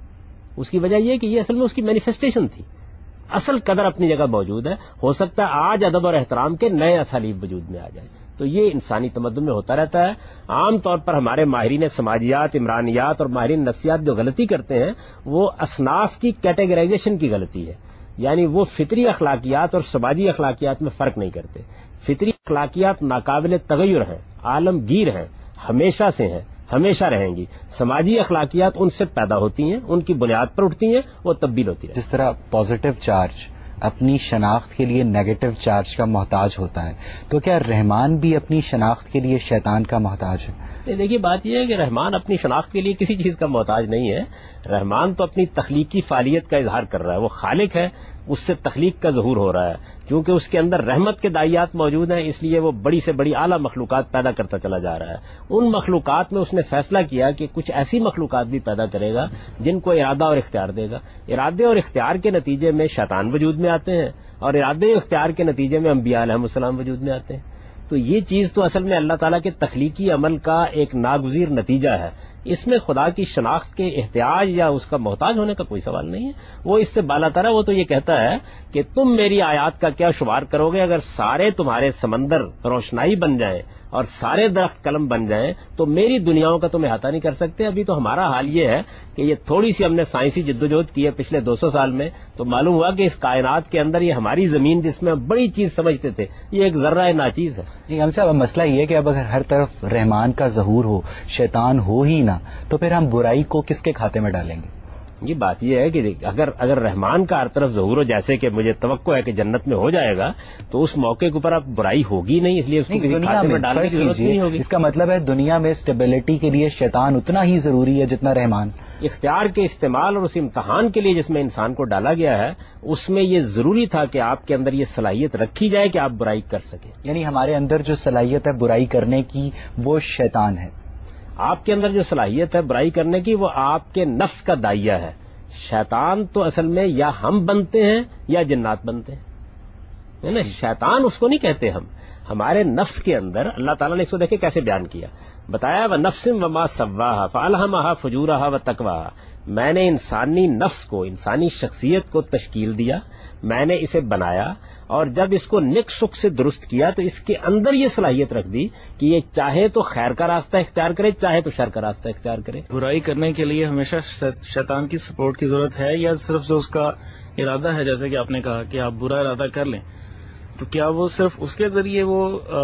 اس کی وجہ یہ کہ یہ اصل میں اس کی مینیفیسٹیشن تھی. اصل قدر اپنی جگہ موجود ہے. ہو سکتا ہے آج ادب اور احترام کے نئے اسالیب وجود میں آ جائیں. تو یہ انسانی تمدن میں ہوتا رہتا ہے. عام طور پر ہمارے ماہرین سماجیات، عمرانیات اور ماہرین نفسیات جو غلطی کرتے ہیں وہ اصناف کی کیٹیگرائزیشن کی غلطی ہے. یعنی وہ فطری اخلاقیات اور سماجی اخلاقیات میں فرق نہیں کرتے. فطری اخلاقیات ناقابل تغیر ہیں، عالمگیر ہیں، ہمیشہ سے ہیں، ہمیشہ رہیں گی. سماجی اخلاقیات ان سے پیدا ہوتی ہیں، ان کی بنیاد پر اٹھتی ہیں، وہ تبدیل ہوتی ہیں. جس طرح پازیٹو چارج اپنی شناخت کے لیے نیگیٹو چارج کا محتاج ہوتا ہے، تو کیا رحمان بھی اپنی شناخت کے لیے شیطان کا محتاج ہے؟ دیکھیے بات یہ ہے کہ رحمان اپنی شناخت کے لیے کسی چیز کا محتاج نہیں ہے. رحمان تو اپنی تخلیقی فعالیت کا اظہار کر رہا ہے. وہ خالق ہے، اس سے تخلیق کا ظہور ہو رہا ہے. کیونکہ اس کے اندر رحمت کے دائیات موجود ہیں اس لیے وہ بڑی سے بڑی اعلیٰ مخلوقات پیدا کرتا چلا جا رہا ہے. ان مخلوقات میں اس نے فیصلہ کیا کہ کچھ ایسی مخلوقات بھی پیدا کرے گا جن کو ارادہ اور اختیار دے گا. ارادے اور اختیار کے نتیجے میں شیطان وجود میں آتے ہیں اور ارادے اور اختیار کے نتیجے میں انبیاء علیہ السلام وجود میں آتے ہیں. تو یہ چیز تو اصل میں اللہ تعالیٰ کے تخلیقی عمل کا ایک ناگزیر نتیجہ ہے. اس میں خدا کی شناخت کے احتیاج یا اس کا محتاج ہونے کا کوئی سوال نہیں ہے. وہ اس سے بالا تر ہے. وہ تو یہ کہتا ہے کہ تم میری آیات کا کیا شمار کرو گے؟ اگر سارے تمہارے سمندر روشنائی بن جائیں اور سارے درخت قلم بن جائیں تو میری دنیاؤں کا تم احاطہ نہیں کر سکتے. ابھی تو ہمارا حال یہ ہے کہ یہ تھوڑی سی ہم نے سائنسی جدوجہد کی ہے پچھلے دو سو سال میں، تو معلوم ہوا کہ اس کائنات کے اندر یہ ہماری زمین جس میں ہم بڑی چیز سمجھتے تھے یہ ایک ذرہ ناچیز ہے. جی ہم صاحب مسئلہ یہ ہے کہ اب اگر ہر طرف رحمان کا ظہور ہو، شیطان ہو ہی نہ، تو پھر ہم برائی کو کس کے کھاتے میں ڈالیں گے؟ یہ بات یہ ہے کہ اگر اگر رحمان کا ہر طرف ظہور ہو، جیسے کہ مجھے توقع ہے کہ جنت میں ہو جائے گا، تو اس موقع کے اوپر اب برائی ہوگی نہیں، اس لیے اس کو کسی کھاتے میں ڈالنے کی ضرورت نہیں ہوگی. اس کا مطلب ہے دنیا میں اسٹیبلٹی کے لیے شیطان اتنا ہی ضروری ہے جتنا رحمان. اختیار کے استعمال اور اس امتحان کے لیے جس میں انسان کو ڈالا گیا ہے اس میں یہ ضروری تھا کہ آپ کے اندر یہ صلاحیت رکھی جائے کہ آپ برائی کر سکیں. یعنی ہمارے اندر جو صلاحیت ہے برائی کرنے کی وہ شیطان ہے. آپ کے اندر جو صلاحیت ہے برائی کرنے کی وہ آپ کے نفس کا دائیا ہے. شیطان تو اصل میں یا ہم بنتے ہیں یا جنات بنتے ہیں. نا شیطان اس کو نہیں کہتے ہم. ہمارے نفس کے اندر اللہ تعالیٰ نے اس کو دیکھے کیسے بیان کیا. بتایا وہ نفسم وما سواہا فالہمہا فجورہا وتقواہا. میں نے انسانی نفس کو، انسانی شخصیت کو تشکیل دیا، میں نے اسے بنایا اور جب اس کو نیک سکھ سے درست کیا تو اس کے اندر یہ صلاحیت رکھ دی کہ یہ چاہے تو خیر کا راستہ اختیار کرے، چاہے تو شر کا راستہ اختیار کرے. برائی کرنے کے لیے ہمیشہ شیطان کی سپورٹ کی ضرورت ہے یا صرف جو اس کا ارادہ ہے، جیسے کہ آپ نے کہا کہ آپ برا ارادہ کر لیں تو کیا وہ صرف اس کے ذریعے وہ آ,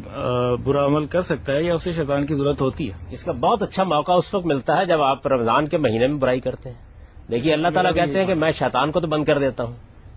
آ, برا عمل کر سکتا ہے یا اسے شیطان کی ضرورت ہوتی ہے؟ اس کا بہت اچھا موقع اس وقت ملتا ہے جب آپ رمضان کے مہینے میں برائی کرتے ہیں. دیکھیے اللہ تعالیٰ کہتے ہیں کہ میں شیطان کو تو بند کر دیتا ہوں،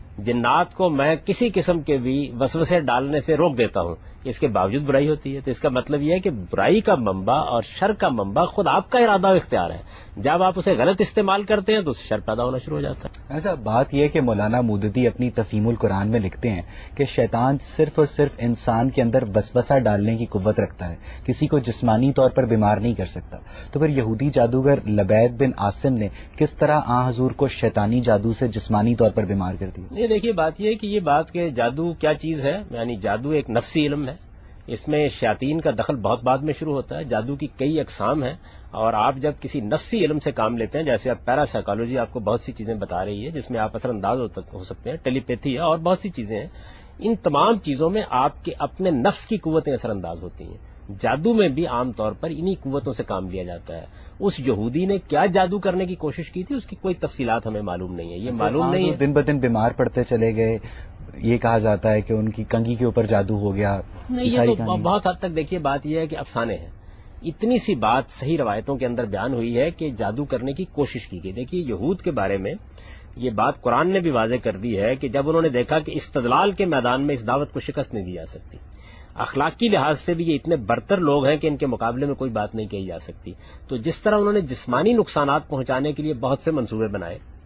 جنات کو میں کسی قسم کے بھی وسوسے ڈالنے سے روک دیتا ہوں، اس کے باوجود برائی ہوتی ہے. تو اس کا مطلب یہ ہے کہ برائی کا منبع اور شر کا منبع خود آپ کا ارادہ و اختیار ہے. جب آپ اسے غلط استعمال کرتے ہیں تو اسے شر پیدا ہونا شروع ہو جاتا ہے. ایسا بات یہ کہ مولانا مودودی اپنی تفہیم القرآن میں لکھتے ہیں کہ شیطان صرف اور صرف انسان کے اندر وسوسہ ڈالنے کی قوت رکھتا ہے، کسی کو جسمانی طور پر بیمار نہیں کر سکتا. تو پھر یہودی جادوگر لبید بن عاصم نے کس طرح آن حضور کو شیطانی جادو سے جسمانی طور پر بیمار کر دیا؟ یہ دیکھیے بات یہ ہے کہ یہ بات کہ جادو کیا چیز ہے، یعنی جادو ایک نفسی علم ہے. اس میں شیاطین کا دخل بہت بعد میں شروع ہوتا ہے. جادو کی کئی اقسام ہیں اور آپ جب کسی نفسی علم سے کام لیتے ہیں، جیسے اب پیرا سائیکالوجی آپ کو بہت سی چیزیں بتا رہی ہے جس میں آپ اثر انداز ہو سکتے ہیں، ٹیلی پیتھی ہے اور بہت سی چیزیں ہیں. ان تمام چیزوں میں آپ کے اپنے نفس کی قوتیں اثر انداز ہوتی ہیں. جادو میں بھی عام طور پر انہی قوتوں سے کام لیا جاتا ہے. اس یہودی نے کیا جادو کرنے کی کوشش کی تھی اس کی کوئی تفصیلات ہمیں معلوم نہیں ہے. یہ معلوم نہیں ہے. دن بدن بیمار پڑتے چلے گئے، یہ کہا جاتا ہے کہ ان کی کنگھی کے اوپر جادو ہو گیا. نہیں، یہ تو بہت حد تک دیکھیے بات یہ ہے کہ افسانے ہیں. اتنی سی بات صحیح روایتوں کے اندر بیان ہوئی ہے کہ جادو کرنے کی کوشش کی گئی. دیکھیے یہود کے بارے میں یہ بات قرآن نے بھی واضح کر دی ہے کہ جب انہوں نے دیکھا کہ استدلال کے میدان میں اس دعوت کو شکست نہیں دی جا سکتی، اخلاقی لحاظ سے بھی یہ اتنے برتر لوگ ہیں کہ ان کے مقابلے میں کوئی بات نہیں کہی جا سکتی، تو جس طرح انہوں نے جسمانی نقصانات پہنچانے کے لیے بہت سے منصوبے بنائے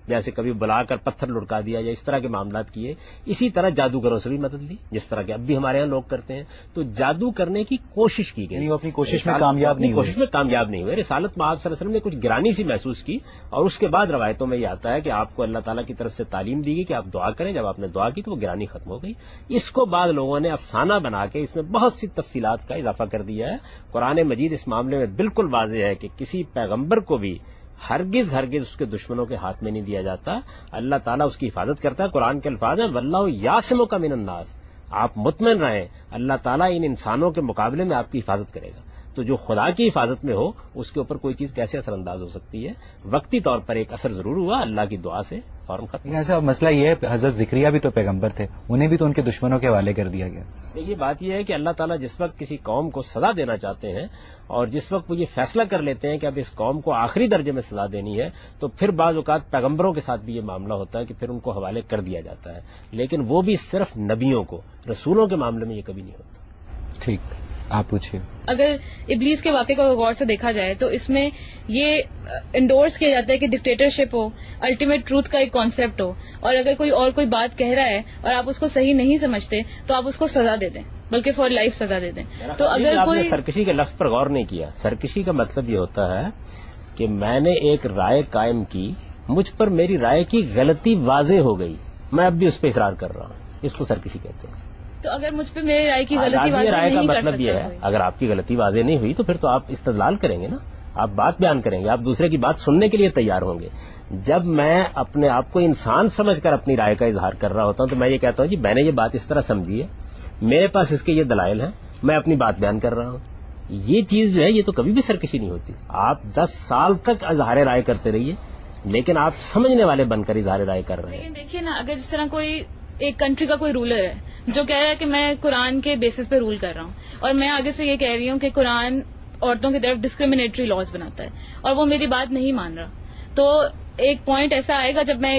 جیسے کبھی بلا کر پتھر لڑکا دیا یا اس طرح کے معاملات کیے. اسی طرح جادوگروں سے بھی مدد لی جس طرح کہ اب بھی ہمارے یہاں لوگ کرتے ہیں. تو جادو کرنے کی کوشش کی گئی, اپنی کوشش میں کامیاب نہیں کوشش میں کامیاب نہیں ہوئے. رسالت میں آپ صلی اللہ علیہ وسلم نے کچھ گرانی سی محسوس کی, اور اس کے بعد روایتوں میں یہ آتا ہے کہ آپ کو اللہ تعالیٰ کی طرف سے تعلیم دی گئی کہ آپ دعا کریں. جب آپ نے دعا کی تو وہ گرانی ختم ہو گئی. اس کو بعد لوگوں نے افسانہ بنا کے اس میں بہت سی تفصیلات کا اضافہ کر دیا ہے. قرآن مجید اس معاملے میں بالکل واضح ہے کہ کسی پیغمبر کو بھی ہرگز ہرگز اس کے دشمنوں کے ہاتھ میں نہیں دیا جاتا. اللہ تعالیٰ اس کی حفاظت کرتا ہے. قرآن کے الفاظ ہیں واللہ یعصمک من الناس, آپ مطمئن رہیں اللہ تعالیٰ ان انسانوں کے مقابلے میں آپ کی حفاظت کرے گا. تو جو خدا کی حفاظت میں ہو اس کے اوپر کوئی چیز کیسے اثر انداز ہو سکتی ہے. وقتی طور پر ایک اثر ضرور ہوا, اللہ کی دعا سے فوراً ختم. ایسا مسئلہ یہ ہے, حضرت زکریا بھی تو پیغمبر تھے, انہیں بھی تو ان کے دشمنوں کے حوالے کر دیا گیا. یہ بات یہ ہے کہ اللہ تعالیٰ جس وقت کسی قوم کو سزا دینا چاہتے ہیں اور جس وقت وہ یہ فیصلہ کر لیتے ہیں کہ اب اس قوم کو آخری درجے میں سزا دینی ہے, تو پھر بعض اوقات پیغمبروں کے ساتھ بھی یہ معاملہ ہوتا ہے کہ پھر ان کو حوالے کر دیا جاتا ہے. لیکن وہ بھی صرف نبیوں کو, رسولوں کے معاملے میں یہ کبھی نہیں ہوتا. ٹھیک, آپ پوچھیے. اگر ابلیس کے واقعے کو غور سے دیکھا جائے تو اس میں یہ انڈورس کیا جاتا ہے کہ ڈکٹیٹرشپ ہو, الٹیمیٹ ٹروتھ کا ایک کانسیپٹ ہو, اور اگر کوئی اور کوئی بات کہہ رہا ہے اور آپ اس کو صحیح نہیں سمجھتے تو آپ اس کو سزا دے دیں, بلکہ فار لائف سزا دے دیں. تو اگر آپ کوئی نے سرکشی کے لفظ پر غور نہیں کیا. سرکشی کا مطلب یہ ہوتا ہے کہ میں نے ایک رائے قائم کی, مجھ پر میری رائے کی غلطی واضح ہو گئی, میں اب بھی اس پہ اصرار کر رہا ہوں, اس کو سرکشی کہتے ہیں. تو اگر مجھ پہ میری رائے کی غلطی واضح رائے کا نہیں کر مطلب یہ ہے, اگر آپ کی غلطی واضح نہیں ہوئی تو پھر تو آپ استدلال کریں گے نا, آپ بات بیان کریں گے, آپ دوسرے کی بات سننے کے لیے تیار ہوں گے. جب میں اپنے آپ کو انسان سمجھ کر اپنی رائے کا اظہار کر رہا ہوتا ہوں تو میں یہ کہتا ہوں جی میں نے یہ بات اس طرح سمجھی ہے, میرے پاس اس کے یہ دلائل ہیں, میں اپنی بات بیان کر رہا ہوں. یہ چیز جو ہے یہ تو کبھی بھی سرکشی نہیں ہوتی. آپ دس سال تک اظہار رائے کرتے رہیے لیکن آپ سمجھنے والے بن کر اظہار رائے کر رہے ہیں. لیکن دیکھیے نا, اگر جس طرح کوئی ایک کنٹری کا کوئی رولر ہے جو کہہ رہا ہے کہ میں قرآن کے بیسس پہ رول کر رہا ہوں, اور میں آگے سے یہ کہہ رہی ہوں کہ قرآن عورتوں کی طرف ڈسکریمنیٹری لاز بناتا ہے, اور وہ میری بات نہیں مان رہا, تو ایک پوائنٹ ایسا آئے گا جب میں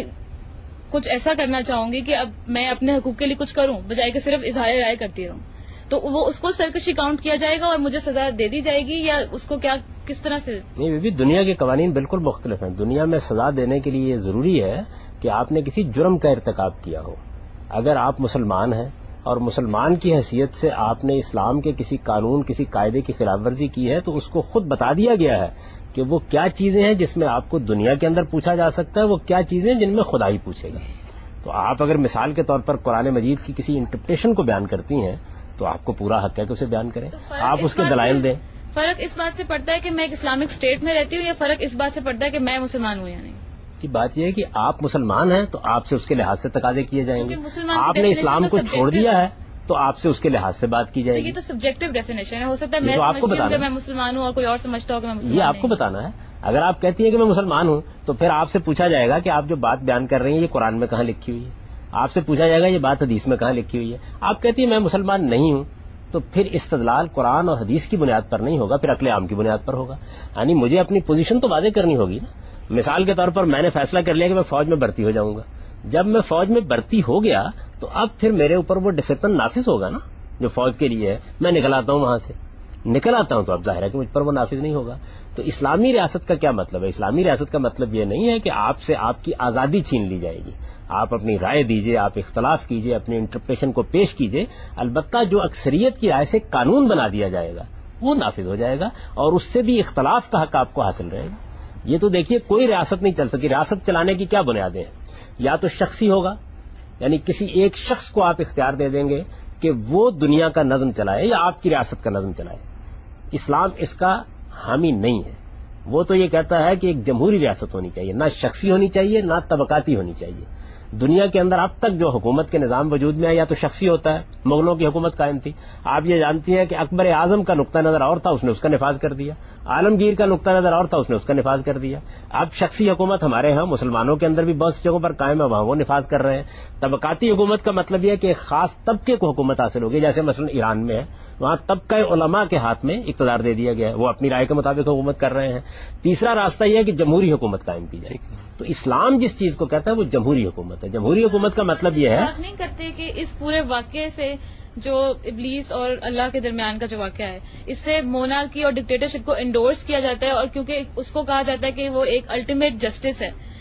کچھ ایسا کرنا چاہوں گی کہ اب میں اپنے حقوق کے لیے کچھ کروں بجائے کہ صرف اظہار رائے کرتی رہوں, تو وہ اس کو سرکشی کاؤنٹ کیا جائے گا اور مجھے سزا دے دی جائے گی, یا اس کو کیا کس طرح سے؟ نہیں بھی دنیا کے قوانین بالکل مختلف ہیں. دنیا میں سزا دینے کے لیے یہ ضروری ہے کہ آپ نے کسی جرم کا ارتکاب کیا ہو. اگر آپ مسلمان ہیں اور مسلمان کی حیثیت سے آپ نے اسلام کے کسی قانون کسی قاعدے کی خلاف ورزی کی ہے تو اس کو خود بتا دیا گیا ہے کہ وہ کیا چیزیں ہیں جس میں آپ کو دنیا کے اندر پوچھا جا سکتا ہے, وہ کیا چیزیں ہیں جن میں خدا ہی پوچھے گا. تو آپ اگر مثال کے طور پر قرآن مجید کی کسی انٹرپریٹیشن کو بیان کرتی ہیں تو آپ کو پورا حق ہے کہ اسے بیان کریں, آپ اس کے دلائل دیں. فرق اس بات سے پڑتا ہے کہ میں ایک اسلامک اسٹیٹ میں رہتی ہوں, یا فرق اس بات سے پڑتا ہے کہ میں مسلمان ہوں یا نہیں؟ کی بات یہ ہے کہ آپ مسلمان ہیں تو آپ سے اس کے لحاظ سے تقاضے کیے جائیں گے. آپ نے اسلام کو چھوڑ دیا ہے تو آپ سے اس کے لحاظ سے بات کی جائے گی. یہ تو سبجیکٹو ڈیفینیشن ہے, ہو سکتا ہے میں سمجھتی ہوں کہ میں مسلمان ہوں اور کوئی اور سمجھتا ہو کہ میں مسلمان. یہ آپ کو بتانا ہے. اگر آپ کہتی ہیں کہ میں مسلمان ہوں تو پھر آپ سے پوچھا جائے گا کہ آپ جو بات بیان کر رہی ہیں یہ قرآن میں کہاں لکھی ہوئی ہے, آپ سے پوچھا جائے گا یہ بات حدیث میں کہاں لکھی ہوئی ہے. آپ کہتی ہیں میں مسلمان نہیں ہوں, تو پھر استدلال قرآن اور حدیث کی بنیاد پر نہیں ہوگا, پھر عقل عام کی بنیاد پر ہوگا. یعنی مجھے اپنی پوزیشن تو واضح کرنی ہوگی نا. مثال کے طور پر میں نے فیصلہ کر لیا کہ میں فوج میں بھرتی ہو جاؤں گا. جب میں فوج میں بھرتی ہو گیا تو اب پھر میرے اوپر وہ ڈسپلن نافذ ہوگا نا جو فوج کے لیے ہے. میں نکل آتا ہوں وہاں سے, نکل آتا ہوں تو اب ظاہر ہے کہ مجھ پر وہ نافذ نہیں ہوگا. تو اسلامی ریاست کا کیا مطلب ہے؟ اسلامی ریاست کا مطلب یہ نہیں ہے کہ آپ سے آپ کی آزادی چھین لی جائے گی. آپ اپنی رائے دیجئے, آپ اختلاف کیجئے, اپنی انٹرپریشن کو پیش کیجئے, البتہ جو اکثریت کی رائے سے قانون بنا دیا جائے گا وہ نافذ ہو جائے گا, اور اس سے بھی اختلاف کا حق آپ کو حاصل رہے گا. یہ تو دیکھیے کوئی ریاست نہیں چل سکتی. ریاست چلانے کی کیا بنیادیں ہیں؟ یا تو شخصی ہوگا, یعنی کسی ایک شخص کو آپ اختیار دے دیں گے کہ وہ دنیا کا نظم چلائے یا آپ کی ریاست کا نظم چلائے. اسلام اس کا حامی نہیں ہے. وہ تو یہ کہتا ہے کہ ایک جمہوری ریاست ہونی چاہیے, نہ شخصی ہونی چاہیے نہ طبقاتی ہونی چاہیے. دنیا کے اندر اب تک جو حکومت کے نظام وجود میں ہے یا تو شخصی ہوتا ہے, مغلوں کی حکومت قائم تھی. آپ یہ جانتی ہیں کہ اکبر اعظم کا نقطہ نظر اور تھا, اس نے اس کا نفاذ کر دیا. عالمگیر کا نقطہ نظر اور تھا, اس نے اس کا نفاذ کر دیا. اب شخصی حکومت ہمارے ہاں مسلمانوں کے اندر بھی بہت سی جگہوں پر قائم ہے, وہاں وہ نفاذ کر رہے ہیں. طبقاتی حکومت کا مطلب یہ ہے کہ ایک خاص طبقے کو حکومت حاصل ہوگی, جیسے مثلا ایران میں ہے, وہاں طبقہ علماء کے ہاتھ میں اقتدار دے دیا گیا ہے, وہ اپنی رائے کے مطابق حکومت کر رہے ہیں. تیسرا راستہ یہ ہے کہ جمہوری حکومت قائم کی جائے. تو اسلام جس چیز کو کہتا ہے وہ جمہوری حکومت ہے. جمہوری حکومت کا مطلب یہ ہے, بات نہیں کرتے کہ اس پورے واقعے سے جو ابلیس اور اللہ کے درمیان کا جو واقعہ ہے, اس سے مونارکی اور ڈکٹیٹرشپ کو انڈورس کیا جاتا ہے, اور کیونکہ اس کو کہا جاتا ہے کہ وہ ایک الٹیمیٹ جسٹس ہے,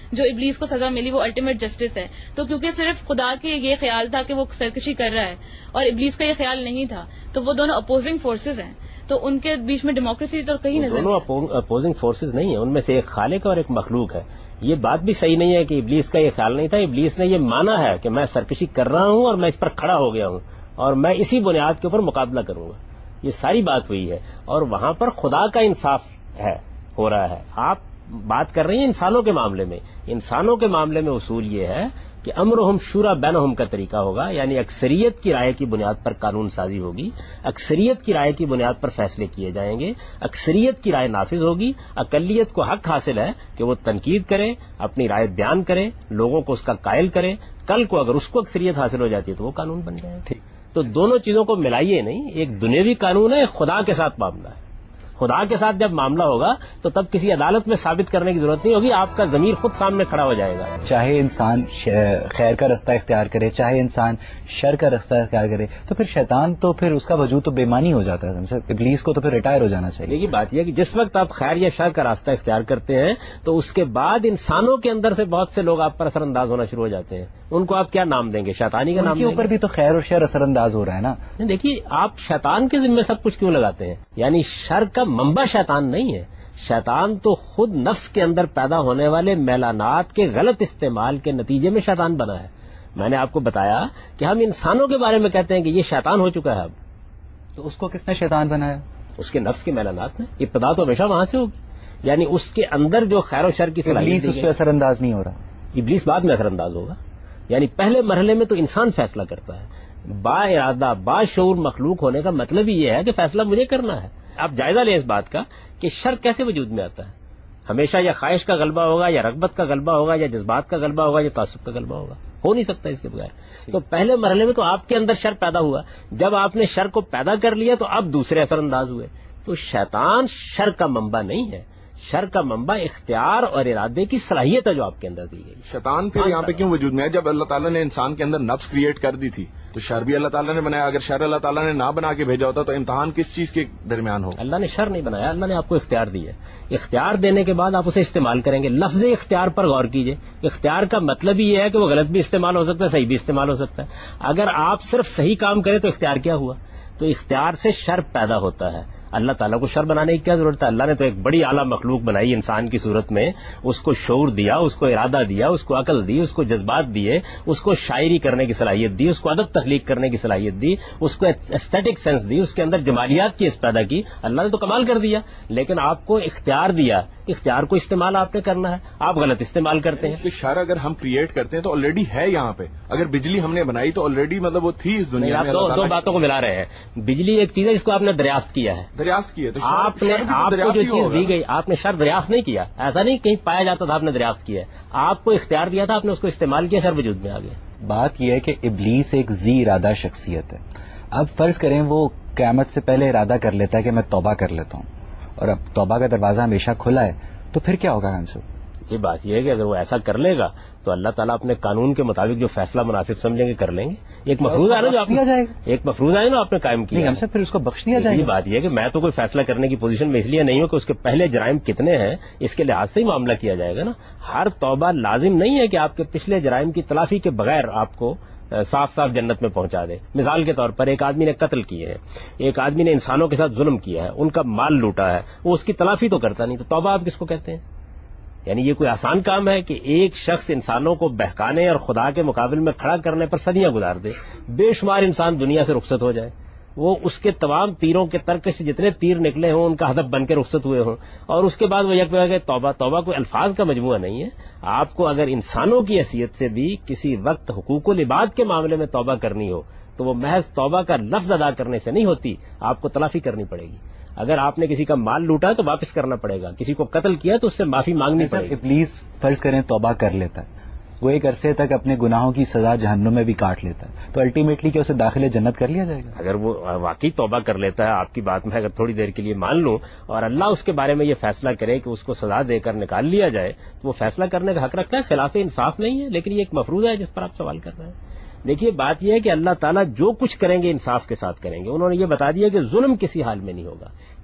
جو ابلیس کو سزا ملی وہ الٹیمیٹ جسٹس ہے. تو کیونکہ صرف خدا کے یہ خیال تھا کہ وہ سرکشی کر رہا ہے اور ابلیس کا یہ خیال نہیں تھا, تو وہ دونوں اپوزنگ فورسز ہیں, تو ان کے بیچ میں ڈیموکریسی تو کہیں نظر دونوں اپوزنگ فورسز نہیں ہیں, ان میں سے ایک خالق اور ایک مخلوق ہے. یہ بات بھی صحیح نہیں ہے کہ ابلیس کا یہ خیال نہیں تھا. ابلیس نے یہ مانا ہے کہ میں سرکشی کر رہا ہوں اور میں اس پر کھڑا ہو گیا ہوں اور میں اسی بنیاد کے اوپر مقابلہ کروں گا. یہ ساری بات ہوئی ہے اور وہاں پر خدا کا انصاف ہے ہو رہا ہے. آپ بات کر رہی ہیں انسانوں کے معاملے میں. انسانوں کے معاملے میں اصول یہ ہے کہ امرہم شورا بینہم کا طریقہ ہوگا, یعنی اکثریت کی رائے کی بنیاد پر قانون سازی ہوگی, اکثریت کی رائے کی بنیاد پر فیصلے کیے جائیں گے, اکثریت کی رائے نافذ ہوگی. اقلیت کو حق حاصل ہے کہ وہ تنقید کرے, اپنی رائے بیان کرے, لوگوں کو اس کا قائل کرے. کل کو اگر اس کو اکثریت حاصل ہو جاتی ہے تو وہ قانون بن جائے گا. تو دونوں چیزوں کو ملائیے نہیں. ایک دنیاوی قانون ہے, ایک خدا کے ساتھ معاملہ ہے. خدا کے ساتھ جب معاملہ ہوگا تو تب کسی عدالت میں ثابت کرنے کی ضرورت نہیں ہوگی, آپ کا ضمیر خود سامنے کھڑا ہو جائے گا. چاہے انسان خیر کا رستہ اختیار کرے, چاہے انسان شر کا رستہ اختیار کرے, تو پھر شیطان تو پھر اس کا وجود تو بے معنی ہو جاتا ہے. ابلیس کو تو پھر ریٹائر ہو جانا چاہیے. دیکھیے بات یہ ہے کہ جس وقت آپ خیر یا شر کا راستہ اختیار کرتے ہیں تو اس کے بعد انسانوں کے اندر سے بہت سے لوگ آپ پر اثر انداز ہونا شروع ہو جاتے ہیں. ان کو آپ کیا نام دیں گے؟ شیطانی کا نام دیں گے. ان کے اوپر بھی تو خیر اور شر اثر انداز ہو رہا ہے نا. دیکھیے آپ شیطان کے ذمہ سب کچھ کیوں لگاتے ہیں؟ یعنی شر کا منبع شیطان نہیں ہے. شیطان تو خود نفس کے اندر پیدا ہونے والے میلانات کے غلط استعمال کے نتیجے میں شیطان بنا ہے. میں نے آپ کو بتایا کہ ہم انسانوں کے بارے میں کہتے ہیں کہ یہ شیطان ہو چکا ہے. اب تو اس کو کس نے شیطان بنایا؟ اس کے نفس کے میلانات نے. ابتدا تو ہمیشہ وہاں سے ہوگی, یعنی اس کے اندر جو خیر و شر کی صلاحیت اس پہ اثر انداز نہیں ہو رہا. ابلیس بعد میں اثر انداز ہوگا. یعنی پہلے مرحلے میں تو انسان فیصلہ کرتا ہے. با ارادہ با شعور مخلوق ہونے کا مطلب ہی یہ ہے کہ فیصلہ مجھے کرنا ہے. آپ جائزہ لیں اس بات کا کہ شر کیسے وجود میں آتا ہے. ہمیشہ یا خواہش کا غلبہ ہوگا, یا رغبت کا غلبہ ہوگا, یا جذبات کا غلبہ ہوگا, یا تعصب کا غلبہ ہوگا. ہو نہیں سکتا اس کے بغیر. تو پہلے مرحلے میں تو آپ کے اندر شر پیدا ہوا. جب آپ نے شر کو پیدا کر لیا تو اب دوسرے اثر انداز ہوئے. تو شیطان شر کا منبع نہیں ہے. شر کا منبع اختیار اور ارادے کی صلاحیت ہے جو آپ کے اندر دی گئی. شیطان پھر یہاں پہ کیوں وجود میں ہے؟ جب اللہ تعالیٰ نے انسان کے اندر نفس کریٹ کر دی تھی تو شر بھی اللہ تعالیٰ نے بنایا. اگر شر اللہ تعالیٰ نے نہ بنا کے بھیجا ہوتا تو امتحان کس چیز کے درمیان ہو؟ اللہ نے شر نہیں بنایا, اللہ نے آپ کو اختیار دیا. اختیار دینے کے بعد آپ اسے استعمال کریں گے. لفظ اختیار پر غور کیجئے. اختیار کا مطلب ہی یہ ہے کہ وہ غلط بھی استعمال ہو سکتا ہے, صحیح بھی استعمال ہو سکتا ہے. اگر آپ صرف صحیح کام کریں تو اختیار کیا ہوا؟ تو اختیار سے شر پیدا ہوتا ہے. اللہ تعالیٰ کو شر بنانے کی کیا ضرورت ہے؟ اللہ نے تو ایک بڑی اعلیٰ مخلوق بنائی انسان کی صورت میں. اس کو شعور دیا, اس کو ارادہ دیا, اس کو عقل دی, اس کو جذبات دیے, اس کو شاعری کرنے کی صلاحیت دی, اس کو ادب تخلیق کرنے کی صلاحیت دی, اس کو ایسٹیٹک سینس دی, اس کے اندر جمالیات کی اس پیدا کی. اللہ نے تو کمال کر دیا, لیکن آپ کو اختیار دیا. اختیار کو استعمال آپ نے کرنا ہے. آپ غلط استعمال کرتے ہیں. شر اگر ہم کریٹ کرتے ہیں تو آلریڈی ہے یہاں پہ. اگر بجلی ہم نے بنائی تو آلریڈی مطلب وہ تھی اس دنیا میں. آپ دو باتوں کو ملا رہے ہیں. بجلی ایک چیز ہے جس کو آپ نے دریافت کیا ہے. دریافت کی ہے تو آپ نے آپ کو جو چیز دی گئی آپ نے شر دریافت نہیں کیا. ایسا نہیں کہیں پایا جاتا تھا آپ نے دریافت کیا ہے. آپ کو اختیار دیا تھا, آپ نے اس کو استعمال کیا, شر وجود میں آ گیا. بات یہ ہے کہ ابلیس ایک ذی ارادہ شخصیت ہے. اب فرض کریں وہ قیامت سے پہلے ارادہ کر لیتا ہے کہ میں توبہ کر لیتا ہوں, اور اب توبہ کا دروازہ ہمیشہ کھلا ہے, تو پھر کیا ہوگا ہم سے؟ یہ بات یہ ہے کہ اگر وہ ایسا کر لے گا تو اللہ تعالیٰ اپنے قانون کے مطابق جو فیصلہ مناسب سمجھیں گے کر لیں گے. ایک مفروض ہے نا جو آپ نے ایک مفروض ہے نا آپ نے قائم کیا, ہم سے پھر اس کو بخش دیا جائے گا. یہ بات یہ ہے کہ میں تو کوئی فیصلہ کرنے کی پوزیشن میں اس لیے نہیں ہوں کہ اس کے پہلے جرائم کتنے ہیں اس کے لحاظ سے ہی معاملہ کیا جائے گا نا. ہر توبہ لازم نہیں ہے کہ آپ کے پچھلے جرائم کی تلافی کے بغیر آپ کو صاف صاف جنت میں پہنچا دے. مثال کے طور پر ایک آدمی نے قتل کیے ہے, ایک آدمی نے انسانوں کے ساتھ ظلم کیا ہے, ان کا مال لوٹا ہے, وہ اس کی تلافی تو کرتا نہیں, تو توبہ آپ کس کو کہتے ہیں؟ یعنی یہ کوئی آسان کام ہے کہ ایک شخص انسانوں کو بہکانے اور خدا کے مقابل میں کھڑا کرنے پر صدیاں گزار دے, بے شمار انسان دنیا سے رخصت ہو جائے, وہ اس کے تمام تیروں کے ترک سے جتنے تیر نکلے ہوں ان کا ہدف بن کے رخصت ہوئے ہوں, اور اس کے بعد وہ یک کہ توبہ. توبہ کوئی الفاظ کا مجموعہ نہیں ہے. آپ کو اگر انسانوں کی حیثیت سے بھی کسی وقت حقوق العباد کے معاملے میں توبہ کرنی ہو تو وہ محض توبہ کا لفظ ادا کرنے سے نہیں ہوتی, آپ کو تلافی کرنی پڑے گی. اگر آپ نے کسی کا مال لوٹا تو واپس کرنا پڑے گا, کسی کو قتل کیا تو اس سے معافی مانگنی پڑے گی. ابلیس فرض کریں توبہ کر لیتا ہے, وہ ایک عرصے تک اپنے گناہوں کی سزا جہنم میں بھی کاٹ لیتا ہے, تو الٹیمیٹلی کیا اسے داخل جنت کر لیا جائے گا؟ اگر وہ واقعی توبہ کر لیتا ہے, آپ کی بات میں اگر تھوڑی دیر کے لیے مان لوں اور اللہ اس کے بارے میں یہ فیصلہ کرے کہ اس کو سزا دے کر نکال لیا جائے, تو وہ فیصلہ کرنے کا حق رکھتا ہے. خلاف انصاف نہیں ہے, لیکن یہ ایک مفروضہ ہے جس پر آپ سوال کر رہے ہیں. دیکھیے بات یہ ہے کہ اللہ تعالیٰ جو کچھ کریں گے انصاف کے ساتھ کریں گے. انہوں نے یہ بتا دیا کہ ظلم کسی حال میں نہیں ہوگا.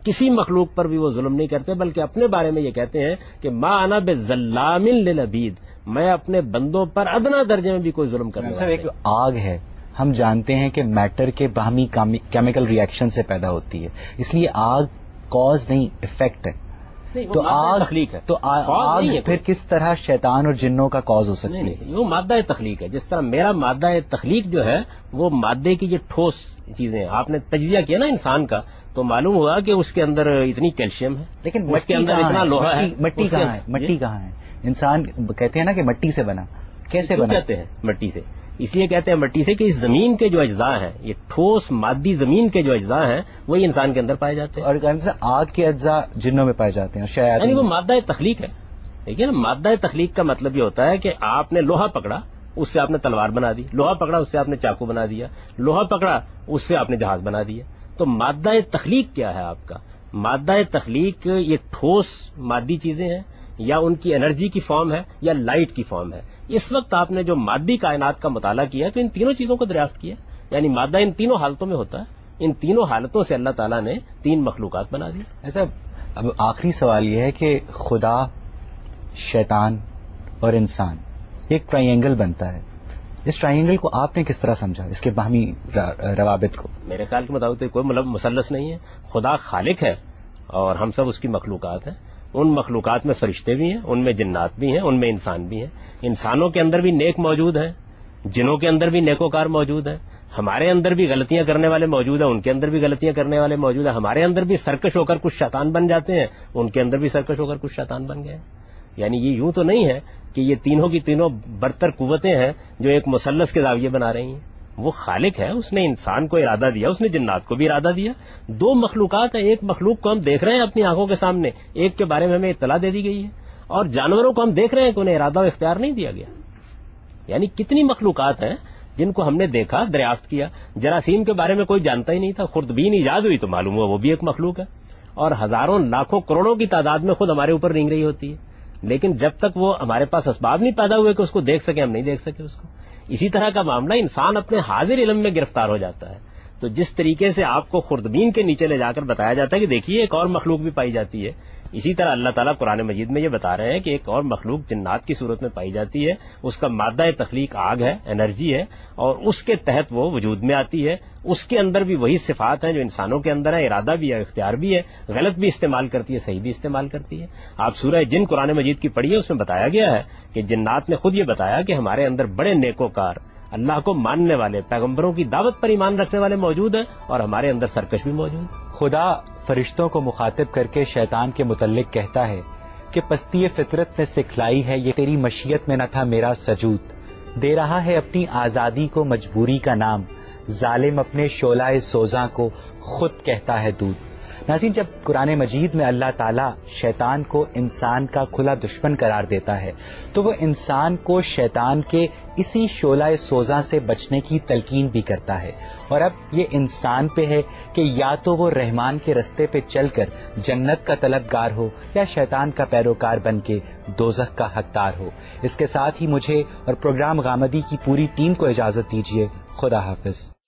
کسی مخلوق پر بھی وہ ظلم نہیں کرتے، بلکہ اپنے بارے میں یہ کہتے ہیں کہ ما انا بظلام للعبید، میں اپنے بندوں پر ادنا درجے میں بھی کوئی ظلم کرنے والا نہیں۔ ایک آگ ہے، ہم جانتے ہیں کہ میٹر کے باہمی کیمیکل ریئیکشن سے پیدا ہوتی ہے، اس لیے آگ کاز نہیں، افیکٹ ہے۔ تو آگ تخلیق ہے، تو آگ پھر کس طرح شیطان اور جنوں کا کاز ہو سکتی ہے؟ وہ مادہ تخلیق ہے، جس طرح میرا مادہ تخلیق جو ہے وہ مادے کی یہ ٹھوس چیزیں، آپ نے تجزیہ کیا نا انسان کا تو معلوم ہوا کہ اس کے اندر اتنی کیلشیم ہے، لیکن اس کے اندر اتنا لوہا ہے۔ مٹی کہاں ہے؟ مٹی کہاں ہے؟ انسان کہتے ہیں نا کہ مٹی سے بنا، کیسے بنا؟ کہتے ہیں مٹی سے، اس لیے کہتے ہیں مٹی سے کہ اس زمین کے جو اجزاء ہیں، یہ ٹھوس مادی زمین کے جو اجزاء ہیں وہی انسان کے اندر پائے جاتے ہیں، اور آگ کے اجزاء جنوں میں پائے جاتے ہیں شاید، یعنی وہ مادہ تخلیق ہے۔ دیکھیے نا، مادہ تخلیق کا مطلب یہ ہوتا ہے کہ آپ نے لوہا پکڑا، اس سے آپ نے تلوار بنا دی، لوہا پکڑا اس سے آپ نے چاقو بنا دیا، لوہا پکڑا اس سے آپ نے جہاز بنا دیا۔ تو مادہ تخلیق کیا ہے آپ کا؟ مادہ تخلیق یہ ٹھوس مادی چیزیں ہیں، یا ان کی انرجی کی فارم ہے، یا لائٹ کی فارم ہے۔ اس وقت آپ نے جو مادی کائنات کا مطالعہ کیا تو ان تینوں چیزوں کو دریافت کیا، یعنی مادہ ان تینوں حالتوں میں ہوتا ہے، ان تینوں حالتوں سے اللہ تعالیٰ نے تین مخلوقات بنا دی۔ ایسا اب آخری سوال یہ ہے کہ خدا، شیطان اور انسان ایک ٹرائنگل بنتا ہے، اس ٹرائنگل کو آپ نے کس طرح سمجھا، اس کے باہمی روابط کو؟ میرے خیال کے مطابق تو کوئی مطلب مثلث نہیں ہے، خدا خالق ہے اور ہم سب اس کی مخلوقات ہیں۔ ان مخلوقات میں فرشتے بھی ہیں، ان میں جنات بھی ہیں، ان میں انسان بھی ہیں۔ انسانوں کے اندر بھی نیک موجود ہیں، جنوں کے اندر بھی نیکوکار موجود ہیں، ہمارے اندر بھی غلطیاں کرنے والے موجود ہیں، ان کے اندر بھی غلطیاں کرنے والے موجود ہیں، ہمارے اندر بھی سرکش ہو کر کچھ شیطان بن جاتے ہیں، ان کے اندر بھی سرکش ہو کر کچھ شیطان بن گئے ہیں۔ یعنی یہ یوں تو نہیں ہے کہ یہ تینوں کی تینوں برتر قوتیں ہیں جو ایک مثلث کے زاویے بنا رہی ہیں۔ وہ خالق ہے، اس نے انسان کو ارادہ دیا، اس نے جنات کو بھی ارادہ دیا۔ دو مخلوقات ہیں، ایک مخلوق کو ہم دیکھ رہے ہیں اپنی آنکھوں کے سامنے، ایک کے بارے میں ہمیں اطلاع دے دی گئی ہے، اور جانوروں کو ہم دیکھ رہے ہیں کہ انہیں ارادہ و اختیار نہیں دیا گیا۔ یعنی کتنی مخلوقات ہیں جن کو ہم نے دیکھا، دریافت کیا۔ جراثیم کے بارے میں کوئی جانتا ہی نہیں تھا، خوردبین ایجاد ہوئی تو معلوم ہوا وہ بھی ایک مخلوق ہے، اور ہزاروں لاکھوں کروڑوں کی تعداد میں خود ہمارے اوپر رینگ رہی ہوتی ہے، لیکن جب تک وہ ہمارے پاس اسباب نہیں پیدا ہوئے کہ اس کو دیکھ سکیں، ہم نہیں دیکھ سکے اس کو۔ اسی طرح کا معاملہ انسان اپنے حاضر علم میں گرفتار ہو جاتا ہے۔ تو جس طریقے سے آپ کو خوردبین کے نیچے لے جا کر بتایا جاتا ہے کہ دیکھیے ایک اور مخلوق بھی پائی جاتی ہے، اسی طرح اللہ تعالیٰ قرآن مجید میں یہ بتا رہے ہیں کہ ایک اور مخلوق جنات کی صورت میں پائی جاتی ہے، اس کا مادہ تخلیق آگ ہے، انرجی ہے، اور اس کے تحت وہ وجود میں آتی ہے۔ اس کے اندر بھی وہی صفات ہیں جو انسانوں کے اندر ہیں، ارادہ بھی ہے، اختیار بھی ہے، غلط بھی استعمال کرتی ہے، صحیح بھی استعمال کرتی ہے۔ آپ سورہ جن قرآن مجید کی پڑھیے، اس میں بتایا گیا ہے کہ جنات نے خود یہ بتایا کہ ہمارے اندر بڑے نیکوکار، اللہ کو ماننے والے، پیغمبروں کی دعوت پر ایمان رکھنے والے موجود ہیں، اور ہمارے اندر سرکش بھی موجود ہے۔ خدا فرشتوں کو مخاطب کر کے شیطان کے متعلق کہتا ہے کہ پستی فطرت نے سکھلائی ہے، یہ تیری مشیت میں نہ تھا میرا سجود، دے رہا ہے اپنی آزادی کو مجبوری کا نام، ظالم اپنے شعلہ سوزاں کو خود کہتا ہے دودھ۔ ناظرین، جب قرآن مجید میں اللہ تعالیٰ شیطان کو انسان کا کھلا دشمن قرار دیتا ہے تو وہ انسان کو شیطان کے اسی شعلہ سوزاں سے بچنے کی تلقین بھی کرتا ہے، اور اب یہ انسان پہ ہے کہ یا تو وہ رحمان کے رستے پہ چل کر جنت کا طلبگار ہو، یا شیطان کا پیروکار بن کے دوزخ کا حقدار ہو۔ اس کے ساتھ ہی مجھے اور پروگرام غامدی کی پوری ٹیم کو اجازت دیجیے۔ خدا حافظ۔